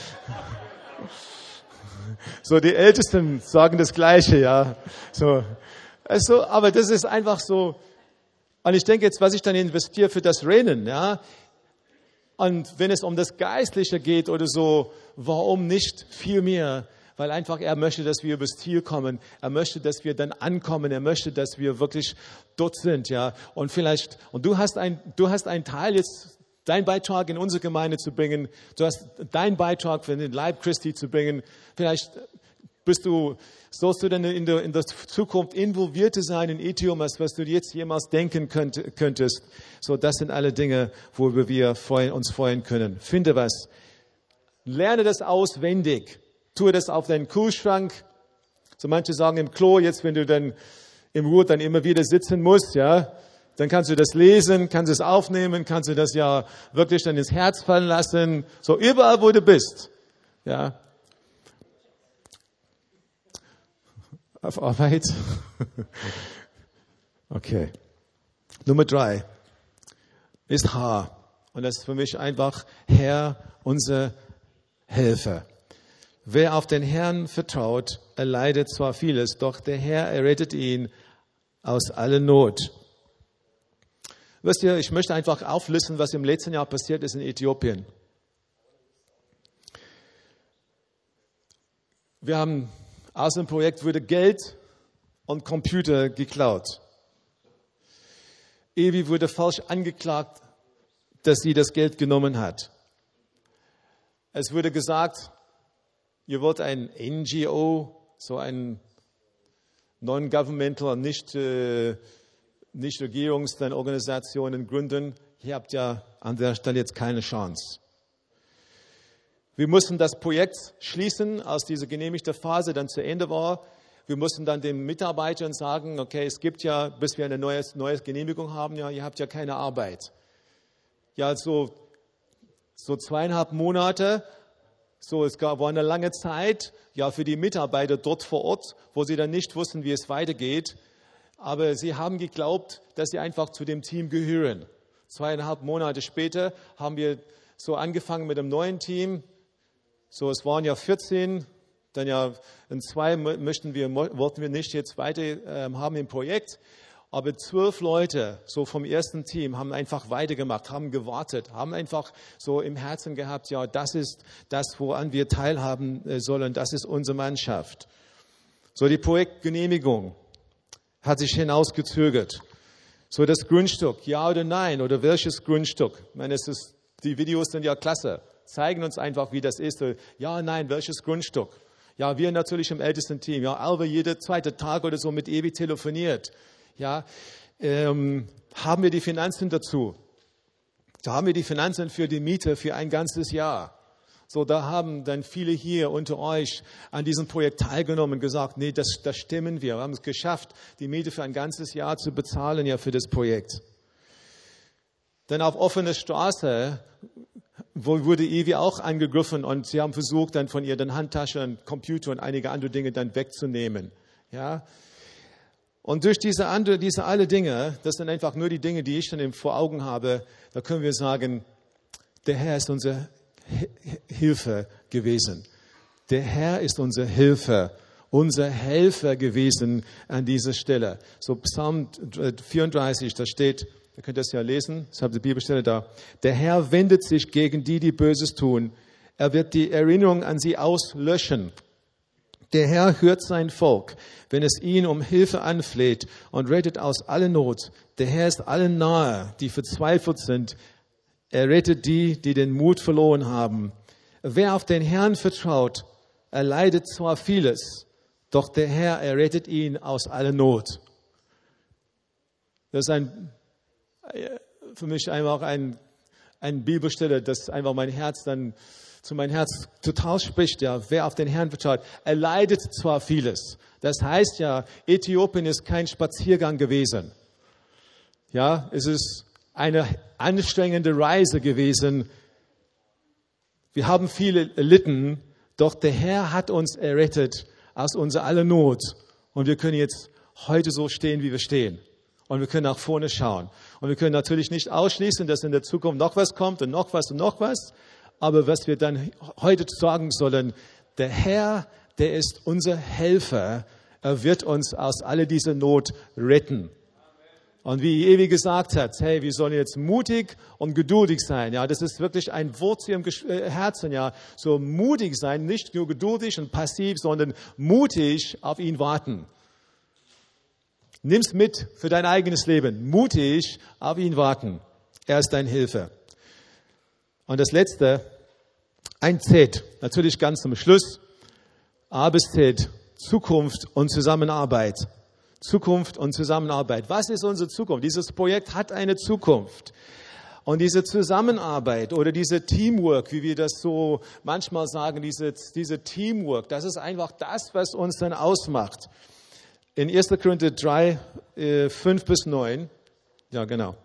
So, die Ältesten sagen das Gleiche, ja. So, also, aber das ist einfach so. Und ich denke jetzt, was ich dann investiere für das Rennen, ja. Und wenn es um das Geistliche geht oder so, warum nicht viel mehr? Weil einfach er möchte, dass wir übers Ziel kommen. Er möchte, dass wir dann ankommen. Er möchte, dass wir wirklich dort sind, ja. Und du hast einen Teil jetzt, deinen Beitrag in unsere Gemeinde zu bringen. Du hast deinen Beitrag für den Leib Christi zu bringen. Vielleicht sollst du dann in der Zukunft involvierter sein in Ethiopien, was du jetzt jemals denken könntest. So, das sind alle Dinge, worüber wir uns freuen können. Finde was. Lerne das auswendig. Tue das auf deinen Kühlschrank. So manche sagen im Klo, jetzt wenn du dann im Ruhe dann immer wieder sitzen musst, ja, dann kannst du das lesen, kannst es aufnehmen, kannst du das ja wirklich dann ins Herz fallen lassen. So überall, wo du bist. Ja. Auf Arbeit. Okay. Nummer 3 ist H. Und das ist für mich einfach Herr, unser Helfer. Wer auf den Herrn vertraut, erleidet zwar vieles, doch der Herr errettet ihn aus aller Not. Wisst ihr, ich möchte einfach auflisten, was im letzten Jahr passiert ist in Äthiopien. Wir haben aus dem Projekt wurde Geld und Computer geklaut. Evi wurde falsch angeklagt, dass sie das Geld genommen hat. Es wurde gesagt, ihr wollt ein NGO, so ein Non-Governmental, nicht Regierungsorganisationen gründen. Ihr habt ja an der Stelle jetzt keine Chance. Wir mussten das Projekt schließen, als diese genehmigte Phase dann zu Ende war. Wir mussten dann den Mitarbeitern sagen, okay, es gibt ja, bis wir eine neue Genehmigung haben, ja, ihr habt ja keine Arbeit. Ja, so 2,5 Monate. So, war eine lange Zeit, ja, für die Mitarbeiter dort vor Ort, wo sie dann nicht wussten, wie es weitergeht. Aber sie haben geglaubt, dass sie einfach zu dem Team gehören. 2,5 Monate später haben wir so angefangen mit einem neuen Team. So, es waren ja 14, dann ja in 2 wollten wir nicht jetzt weiter haben im Projekt. Aber 12 Leute, so vom ersten Team, haben einfach weitergemacht, haben gewartet, haben einfach so im Herzen gehabt, ja, das ist das, woran wir teilhaben sollen, das ist unsere Mannschaft. So, die Projektgenehmigung hat sich hinausgezögert. So, das Grundstück, ja oder nein, oder welches Grundstück? Ich meine, die Videos sind ja klasse, zeigen uns einfach, wie das ist. Ja, nein, welches Grundstück? Ja, wir natürlich im Ältesten-Team. Ja, Alva jeder zweite Tag oder so mit Evi telefoniert. Ja, haben wir die Finanzen dazu? Da haben wir die Finanzen für die Miete für ein ganzes Jahr. So, da haben dann viele hier unter euch an diesem Projekt teilgenommen und gesagt, nee, das stimmen wir. Wir haben es geschafft, die Miete für ein ganzes Jahr zu bezahlen, ja, für das Projekt. Dann auf offener Straße wurde Evi auch angegriffen und sie haben versucht, dann von ihr den Handtasche und Computer und einige andere Dinge dann wegzunehmen. Ja. Und durch diese alle Dinge, das sind einfach nur die Dinge, die ich dann vor Augen habe, da können wir sagen, der Herr ist unsere Hilfe gewesen. Der Herr ist unsere Hilfe, unser Helfer gewesen an dieser Stelle. So Psalm 34, da steht, ihr könnt das ja lesen, ich habe die Bibelstelle da. Der Herr wendet sich gegen die, die Böses tun. Er wird die Erinnerung an sie auslöschen. Der Herr hört sein Volk, wenn es ihn um Hilfe anfleht und rettet aus aller Not. Der Herr ist allen nahe, die verzweifelt sind. Er rettet die, die den Mut verloren haben. Wer auf den Herrn vertraut, erleidet zwar vieles, doch der Herr errettet ihn aus aller Not. Das ist für mich einfach ein Bibelstelle, das einfach mein Herz dann zu meinem Herz total spricht. Ja, wer auf den Herrn vertraut, erleidet zwar vieles. Das heißt ja, Äthiopien ist kein Spaziergang gewesen. Ja, es ist eine anstrengende Reise gewesen. Wir haben viele erlitten, doch der Herr hat uns errettet aus unserer aller Not. Und wir können jetzt heute so stehen, wie wir stehen. Und wir können nach vorne schauen. Und wir können natürlich nicht ausschließen, dass in der Zukunft noch was kommt und noch was und noch was. Aber was wir dann heute sagen sollen, der Herr, der ist unser Helfer. Er wird uns aus all dieser Not retten. Und wie Evi gesagt hat, hey, wir sollen jetzt mutig und geduldig sein. Ja, das ist wirklich ein Wort zu ihrem Herzen. Ja, so mutig sein, nicht nur geduldig und passiv, sondern mutig auf ihn warten. Nimm's mit für dein eigenes Leben. Mutig auf ihn warten. Er ist dein Hilfe. Und das Letzte, ein Z, natürlich ganz zum Schluss. A bis Z, Zukunft und Zusammenarbeit. Zukunft und Zusammenarbeit. Was ist unsere Zukunft? Dieses Projekt hat eine Zukunft. Und diese Zusammenarbeit oder diese Teamwork, wie wir das so manchmal sagen, diese Teamwork, das ist einfach das, was uns dann ausmacht. In 1. Korinther 3, 5 bis 9, ja genau.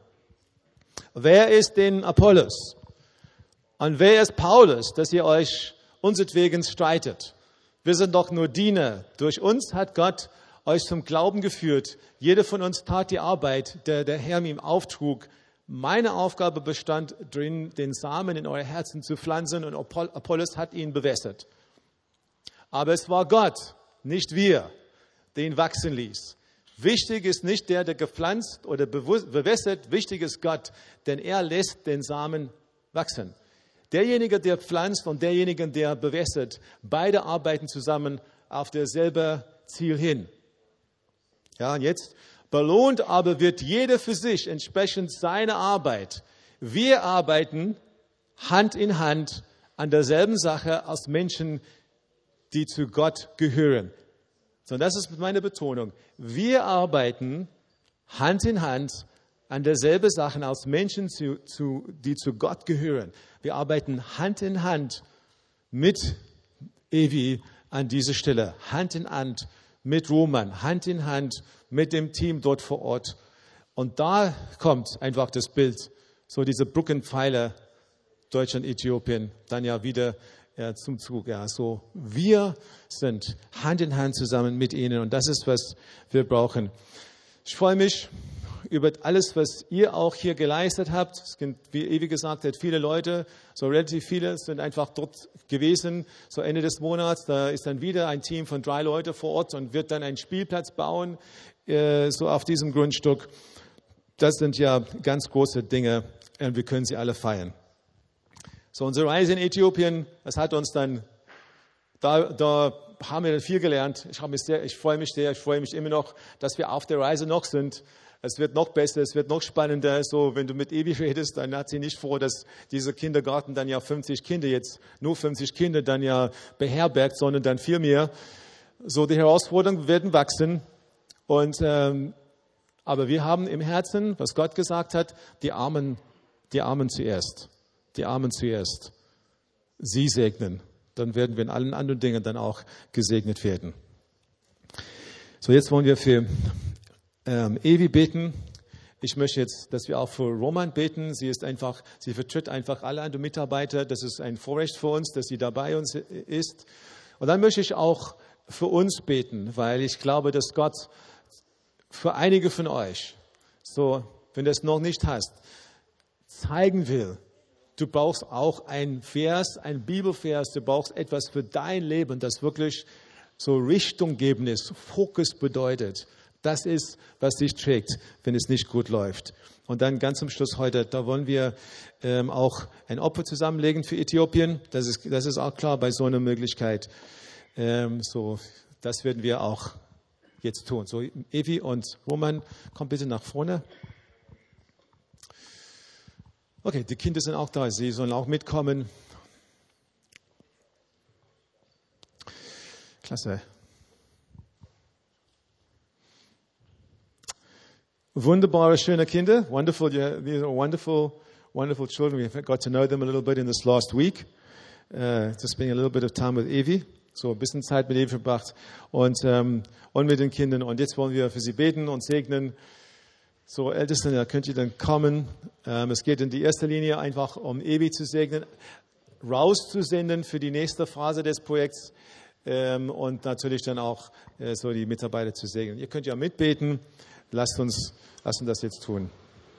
Wer ist denn Apollos? Und wer ist Paulus, dass ihr euch unsertwegen streitet? Wir sind doch nur Diener. Durch uns hat Gott euch zum Glauben geführt. Jeder von uns tat die Arbeit, der Herr ihm auftrug. Meine Aufgabe bestand darin, den Samen in euer Herzen zu pflanzen, und Apollos hat ihn bewässert. Aber es war Gott, nicht wir, der ihn wachsen ließ. Wichtig ist nicht der gepflanzt oder bewässert, wichtig ist Gott, denn er lässt den Samen wachsen. Derjenige, der pflanzt und derjenige, der bewässert, beide arbeiten zusammen auf dasselbe Ziel hin. Ja, und jetzt, belohnt aber wird jeder für sich entsprechend seiner Arbeit. Wir arbeiten Hand in Hand an derselben Sache als Menschen, die zu Gott gehören. So, das ist meine Betonung. Wir arbeiten Hand in Hand an derselben Sache als Menschen, die zu Gott gehören. Wir arbeiten Hand in Hand mit Evi an dieser Stelle. Hand in Hand mit Roman, Hand in Hand mit dem Team dort vor Ort. Und da kommt einfach das Bild, so diese Brückenpfeiler Deutschland, Äthiopien, dann ja wieder zum Zug. Ja, so wir sind Hand in Hand zusammen mit ihnen, und das ist, was wir brauchen. Ich freue mich über alles, was ihr auch hier geleistet habt. Es gibt, wie Evi gesagt hat, viele Leute, so relativ viele sind einfach dort gewesen. So Ende des Monats, da ist dann wieder ein Team von 3 Leuten vor Ort und wird dann einen Spielplatz bauen, so auf diesem Grundstück. Das sind ja ganz große Dinge, und wir können sie alle feiern. So, unsere Reise in Äthiopien, das hat uns dann da haben wir viel gelernt. Ich freue mich sehr, ich freue mich immer noch, dass wir auf der Reise noch sind. Es wird noch besser, es wird noch spannender. So, wenn du mit Evi redest, dann hat sie nicht vor, dass dieser Kindergarten dann ja 50 Kinder jetzt, nur 50 Kinder dann ja beherbergt, sondern dann viel mehr. So, die Herausforderungen werden wachsen. Und, aber wir haben im Herzen, was Gott gesagt hat, die Armen zuerst. Die Armen zuerst. Sie segnen. Dann werden wir in allen anderen Dingen dann auch gesegnet werden. So, jetzt wollen wir für Evi beten. Ich möchte jetzt, dass wir auch für Roman beten. Sie vertritt einfach alle anderen Mitarbeiter. Das ist ein Vorrecht für uns, dass sie dabei uns ist. Und dann möchte ich auch für uns beten, weil ich glaube, dass Gott für einige von euch, so, wenn du es noch nicht hast, zeigen will, du brauchst auch ein Bibelvers, du brauchst etwas für dein Leben, das wirklich so richtunggebend ist, Fokus bedeutet. Das ist, was dich trägt, wenn es nicht gut läuft. Und dann ganz zum Schluss heute, da wollen wir auch ein Opfer zusammenlegen für Äthiopien. Das ist auch klar bei so einer Möglichkeit. Das werden wir auch jetzt tun. So, Evi und Roman, kommt bitte nach vorne. Okay, die Kinder sind auch da. Sie sollen auch mitkommen. Klasse. Wunderbare, schöne Kinder. Wonderful, these are wonderful children. We got to know them a little bit in this last week. Just spending a little bit of time with Evi. So ein bisschen Zeit mit Evi verbracht und mit den Kindern. Und jetzt wollen wir für sie beten und segnen. So, Ältesten, da könnt ihr dann kommen. Es geht in die erste Linie einfach um Evi zu segnen, rauszusenden für die nächste Phase des Projekts und natürlich dann auch so die Mitarbeiter zu segnen. Ihr könnt ja mitbeten. Lasst uns das jetzt tun.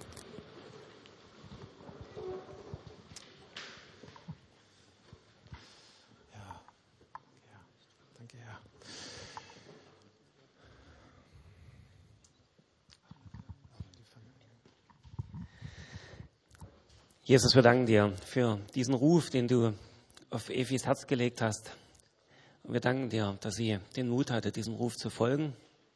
Ja, danke, Herr. Jesus, wir danken dir für diesen Ruf, den du auf Evis Herz gelegt hast. Und wir danken dir, dass sie den Mut hatte, diesem Ruf zu folgen.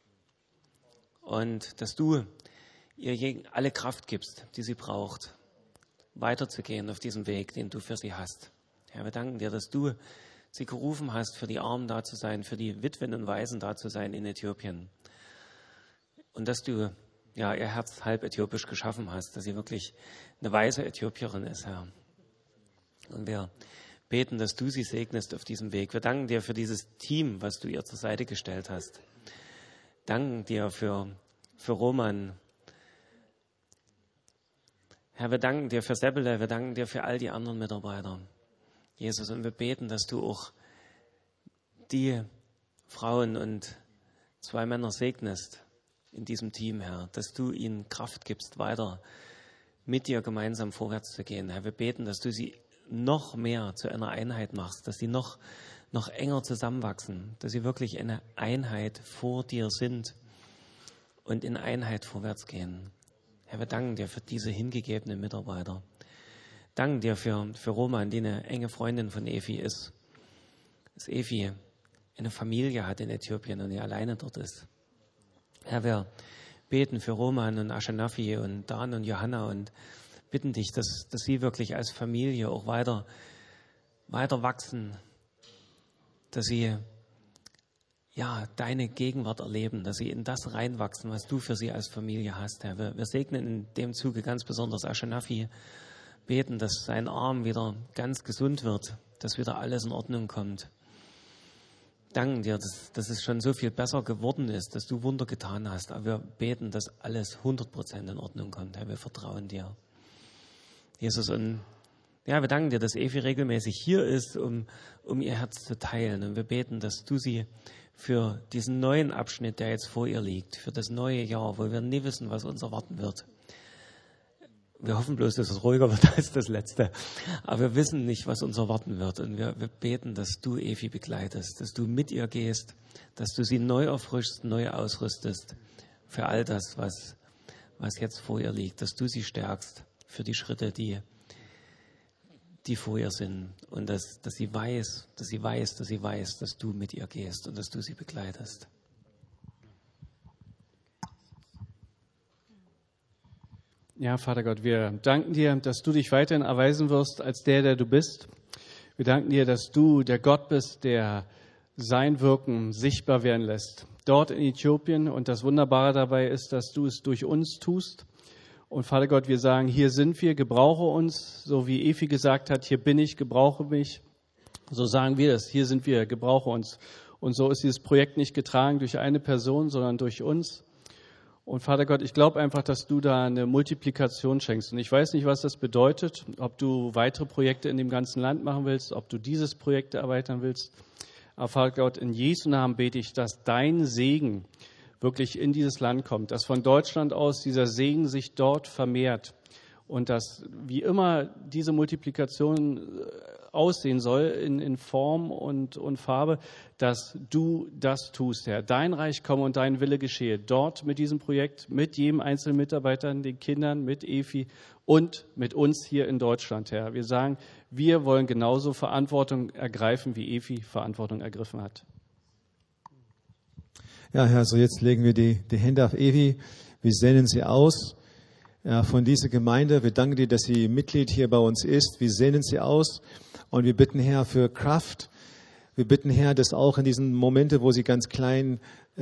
Und dass du ihr alle Kraft gibst, die sie braucht, weiterzugehen auf diesem Weg, den du für sie hast. Herr, wir danken dir, dass du sie gerufen hast, für die Armen da zu sein, für die Witwen und Waisen da zu sein in Äthiopien. Und dass du ihr Herz halb äthiopisch geschaffen hast, dass sie wirklich eine weise Äthiopierin ist, Herr. Und wir beten, dass du sie segnest auf diesem Weg. Wir danken dir für dieses Team, was du ihr zur Seite gestellt hast. Danken dir für Roman. Herr, wir danken dir für Sebele, wir danken dir für all die anderen Mitarbeiter. Jesus, und wir beten, dass du auch die Frauen und 2 Männer segnest in diesem Team, Herr, dass du ihnen Kraft gibst, weiter mit dir gemeinsam vorwärts zu gehen. Herr, wir beten, dass du sie noch mehr zu einer Einheit machst, dass sie noch enger zusammenwachsen, dass sie wirklich eine Einheit vor dir sind und in Einheit vorwärts gehen. Herr, wir danken dir für diese hingegebenen Mitarbeiter. Danken dir für Roman, die eine enge Freundin von Evi ist. Dass Evi eine Familie hat in Äthiopien und die alleine dort ist. Herr, wir beten für Roman und Ashanafi und Dan und Johanna und bitten dich, dass sie wirklich als Familie auch weiter wachsen, dass sie deine Gegenwart erleben, dass sie in das reinwachsen, was du für sie als Familie hast, Herr. Wir segnen in dem Zuge ganz besonders Ashanafi, beten, dass sein Arm wieder ganz gesund wird, dass wieder alles in Ordnung kommt. Danken dir, dass es schon so viel besser geworden ist, dass du Wunder getan hast, aber wir beten, dass alles 100% in Ordnung kommt, Herr. Wir vertrauen dir. Jesus, und wir danken dir, dass Evi regelmäßig hier ist, um ihr Herz zu teilen. Und wir beten, dass du sie für diesen neuen Abschnitt, der jetzt vor ihr liegt, für das neue Jahr, wo wir nie wissen, was uns erwarten wird. Wir hoffen bloß, dass es ruhiger wird als das letzte. Aber wir wissen nicht, was uns erwarten wird. Und wir beten, dass du Evi begleitest, dass du mit ihr gehst, dass du sie neu erfrischst, neu ausrüstest für all das, was jetzt vor ihr liegt, dass du sie stärkst für die Schritte, die die vor ihr sind und dass sie weiß, dass du mit ihr gehst und dass du sie begleitest. Ja, Vater Gott, wir danken dir, dass du dich weiterhin erweisen wirst als der du bist. Wir danken dir, dass du der Gott bist, der sein Wirken sichtbar werden lässt. Dort in Äthiopien. Und das Wunderbare dabei ist, dass du es durch uns tust. Und Vater Gott, wir sagen, hier sind wir, gebrauche uns. So wie Efi gesagt hat, hier bin ich, gebrauche mich. So sagen wir es, hier sind wir, gebrauche uns. Und so ist dieses Projekt nicht getragen durch eine Person, sondern durch uns. Und Vater Gott, ich glaube einfach, dass du da eine Multiplikation schenkst. Und ich weiß nicht, was das bedeutet, ob du weitere Projekte in dem ganzen Land machen willst, ob du dieses Projekt erweitern willst. Aber Vater Gott, in Jesu Namen bete ich, dass dein Segen wirklich in dieses Land kommt, dass von Deutschland aus dieser Segen sich dort vermehrt und dass, wie immer diese Multiplikation aussehen soll, in Form und Farbe, dass du das tust, Herr. Dein Reich komme und dein Wille geschehe. Dort mit diesem Projekt, mit jedem einzelnen Mitarbeiter, den Kindern, mit Efi und mit uns hier in Deutschland, Herr. Wir sagen, wir wollen genauso Verantwortung ergreifen, wie Efi Verantwortung ergriffen hat. Ja, Herr, so jetzt legen wir die Hände auf Evi. Wir senden sie aus von dieser Gemeinde. Wir danken dir, dass sie Mitglied hier bei uns ist. Wir senden sie aus und wir bitten, Herr, für Kraft. Wir bitten, Herr, dass auch in diesen Momenten, wo sie ganz klein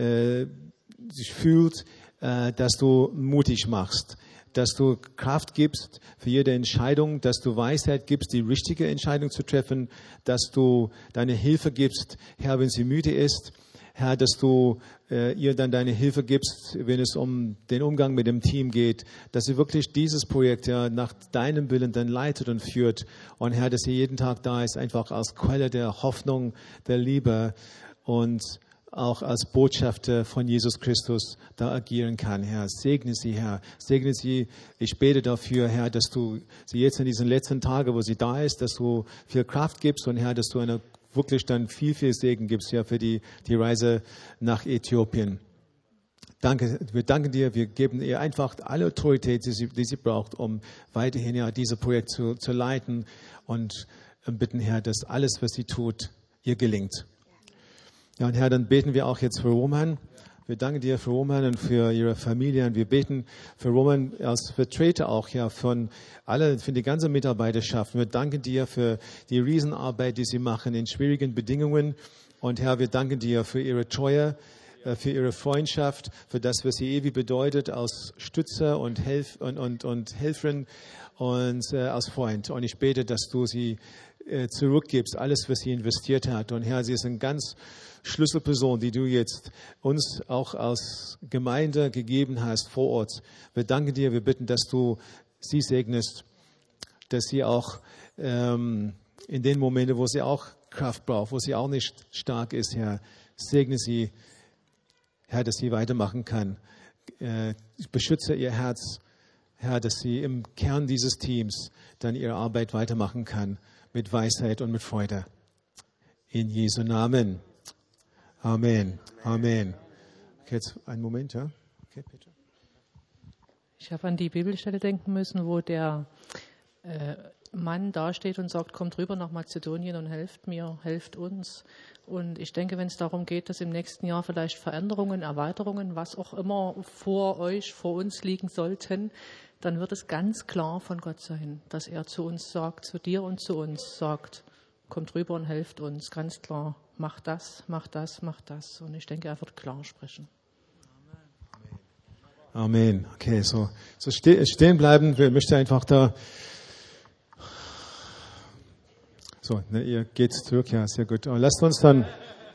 sich fühlt, dass du mutig machst, dass du Kraft gibst für jede Entscheidung, dass du Weisheit gibst, die richtige Entscheidung zu treffen, dass du deine Hilfe gibst, Herr, wenn sie müde ist. Herr, dass du ihr dann deine Hilfe gibst, wenn es um den Umgang mit dem Team geht, dass sie wirklich dieses Projekt ja nach deinem Willen dann leitet und führt. Und Herr, dass sie jeden Tag da ist, einfach als Quelle der Hoffnung, der Liebe und auch als Botschafter von Jesus Christus da agieren kann. Herr, segne sie, Herr. Segne sie. Ich bete dafür, Herr, dass du sie jetzt in diesen letzten Tagen, wo sie da ist, dass du viel Kraft gibst und Herr, dass du eine wirklich dann viel Segen gibst ja für die Reise nach Äthiopien. Danke, wir danken dir, wir geben ihr einfach alle Autorität, die sie braucht, um weiterhin ja dieses Projekt zu leiten und bitten, Herr, dass alles, was sie tut, ihr gelingt. Ja, und Herr, dann beten wir auch jetzt für Roman. Wir danken dir für Roman und für ihre Familie. Und wir beten für Roman als Vertreter auch ja für die ganze Mitarbeiterschaft. Wir danken dir für die Riesenarbeit, die sie machen in schwierigen Bedingungen. Und Herr, wir danken dir für ihre Treue, für ihre Freundschaft, für das, was sie ewig bedeutet, als Stützer und Helferin und als Freund. Und ich bete, dass du sie zurückgibst, alles, was sie investiert hat. Und Herr, sie ist eine ganz Schlüsselperson, die du jetzt uns auch als Gemeinde gegeben hast vor Ort. Wir danken dir, wir bitten, dass du sie segnest, dass sie auch in den Momenten, wo sie auch Kraft braucht, wo sie auch nicht stark ist, Herr, segne sie, Herr, dass sie weitermachen kann. Beschütze ihr Herz, Herr, dass sie im Kern dieses Teams dann ihre Arbeit weitermachen kann, mit Weisheit und mit Freude. In Jesu Namen. Amen. Amen. Okay, jetzt einen Moment, ja? Okay, bitte. Ich habe an die Bibelstelle denken müssen, wo der Mann dasteht und sagt, kommt rüber nach Mazedonien und helft mir, helft uns. Und ich denke, wenn es darum geht, dass im nächsten Jahr vielleicht Veränderungen, Erweiterungen, was auch immer vor euch, vor uns liegen sollten, dann wird es ganz klar von Gott sein, dass er zu uns sagt, zu dir und zu uns sagt, kommt rüber und helft uns, ganz klar, mach das, mach das, mach das. Und ich denke, er wird klar sprechen. Amen. Okay, so stehen bleiben. Wir möchten einfach da. So, ne, ihr geht zurück, ja, sehr gut. Und lasst uns dann.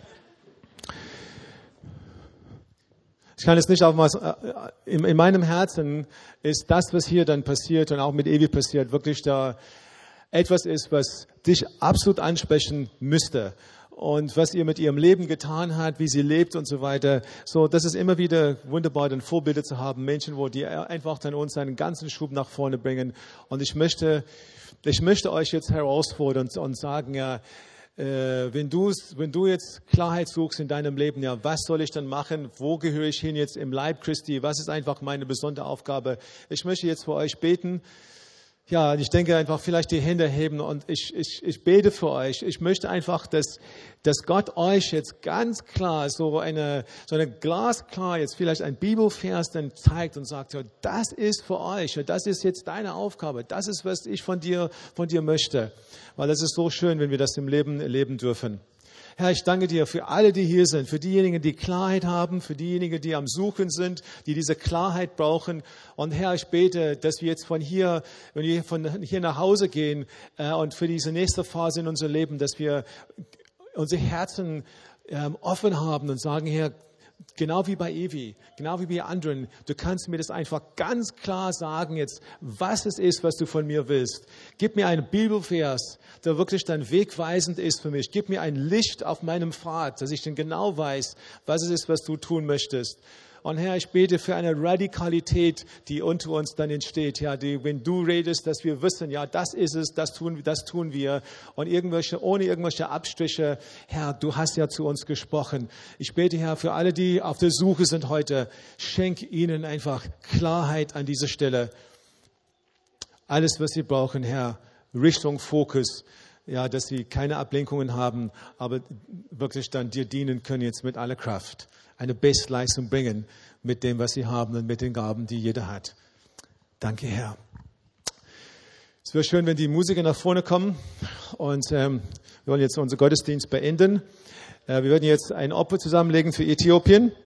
Ich kann es nicht aufmachen. In meinem Herzen ist das, was hier dann passiert und auch mit Evi passiert, wirklich da etwas ist, was dich absolut ansprechen müsste. Und was ihr mit ihrem Leben getan hat, wie sie lebt und so weiter. So, das ist immer wieder wunderbar, dann Vorbilder zu haben. Menschen, die einfach dann uns einen ganzen Schub nach vorne bringen. Und ich möchte euch jetzt herausfordern und sagen, ja, wenn du jetzt Klarheit suchst in deinem Leben, ja, was soll ich dann machen? Wo gehöre ich hin jetzt im Leib Christi? Was ist einfach meine besondere Aufgabe? Ich möchte jetzt für euch beten. Ja, ich denke einfach vielleicht die Hände heben und ich bete für euch. Ich möchte einfach, dass Gott euch jetzt ganz klar so eine glasklar jetzt vielleicht ein Bibelvers dann zeigt und sagt, ja, das ist für euch, ja, das ist jetzt deine Aufgabe, das ist, was ich von dir möchte. Weil das ist so schön, wenn wir das im Leben erleben dürfen. Herr, ich danke dir für alle, die hier sind, für diejenigen, die Klarheit haben, für diejenigen, die am Suchen sind, die diese Klarheit brauchen. Und Herr, ich bete, dass wir jetzt von hier nach Hause gehen und für diese nächste Phase in unserem Leben, dass wir unsere Herzen offen haben und sagen, Herr, genau wie bei Evi, genau wie bei anderen, du kannst mir das einfach ganz klar sagen jetzt, was es ist, was du von mir willst. Gib mir einen Bibelvers, der wirklich dann wegweisend ist für mich. Gib mir ein Licht auf meinem Pfad, dass ich dann genau weiß, was es ist, was du tun möchtest. Und Herr, ich bete für eine Radikalität, die unter uns dann entsteht. Ja, wenn du redest, dass wir wissen, ja, das ist es, das tun wir. Und ohne irgendwelche Abstriche, Herr, du hast ja zu uns gesprochen. Ich bete, Herr, für alle, die auf der Suche sind heute, schenk ihnen einfach Klarheit an dieser Stelle. Alles, was sie brauchen, Herr, Richtung, Fokus. Ja, dass sie keine Ablenkungen haben, aber wirklich dann dir dienen können jetzt mit aller Kraft. Eine Bestleistung bringen mit dem, was sie haben und mit den Gaben, die jeder hat. Danke, Herr. Es wäre schön, wenn die Musiker nach vorne kommen und wir wollen jetzt unseren Gottesdienst beenden. Wir werden jetzt ein Opfer zusammenlegen für Äthiopien.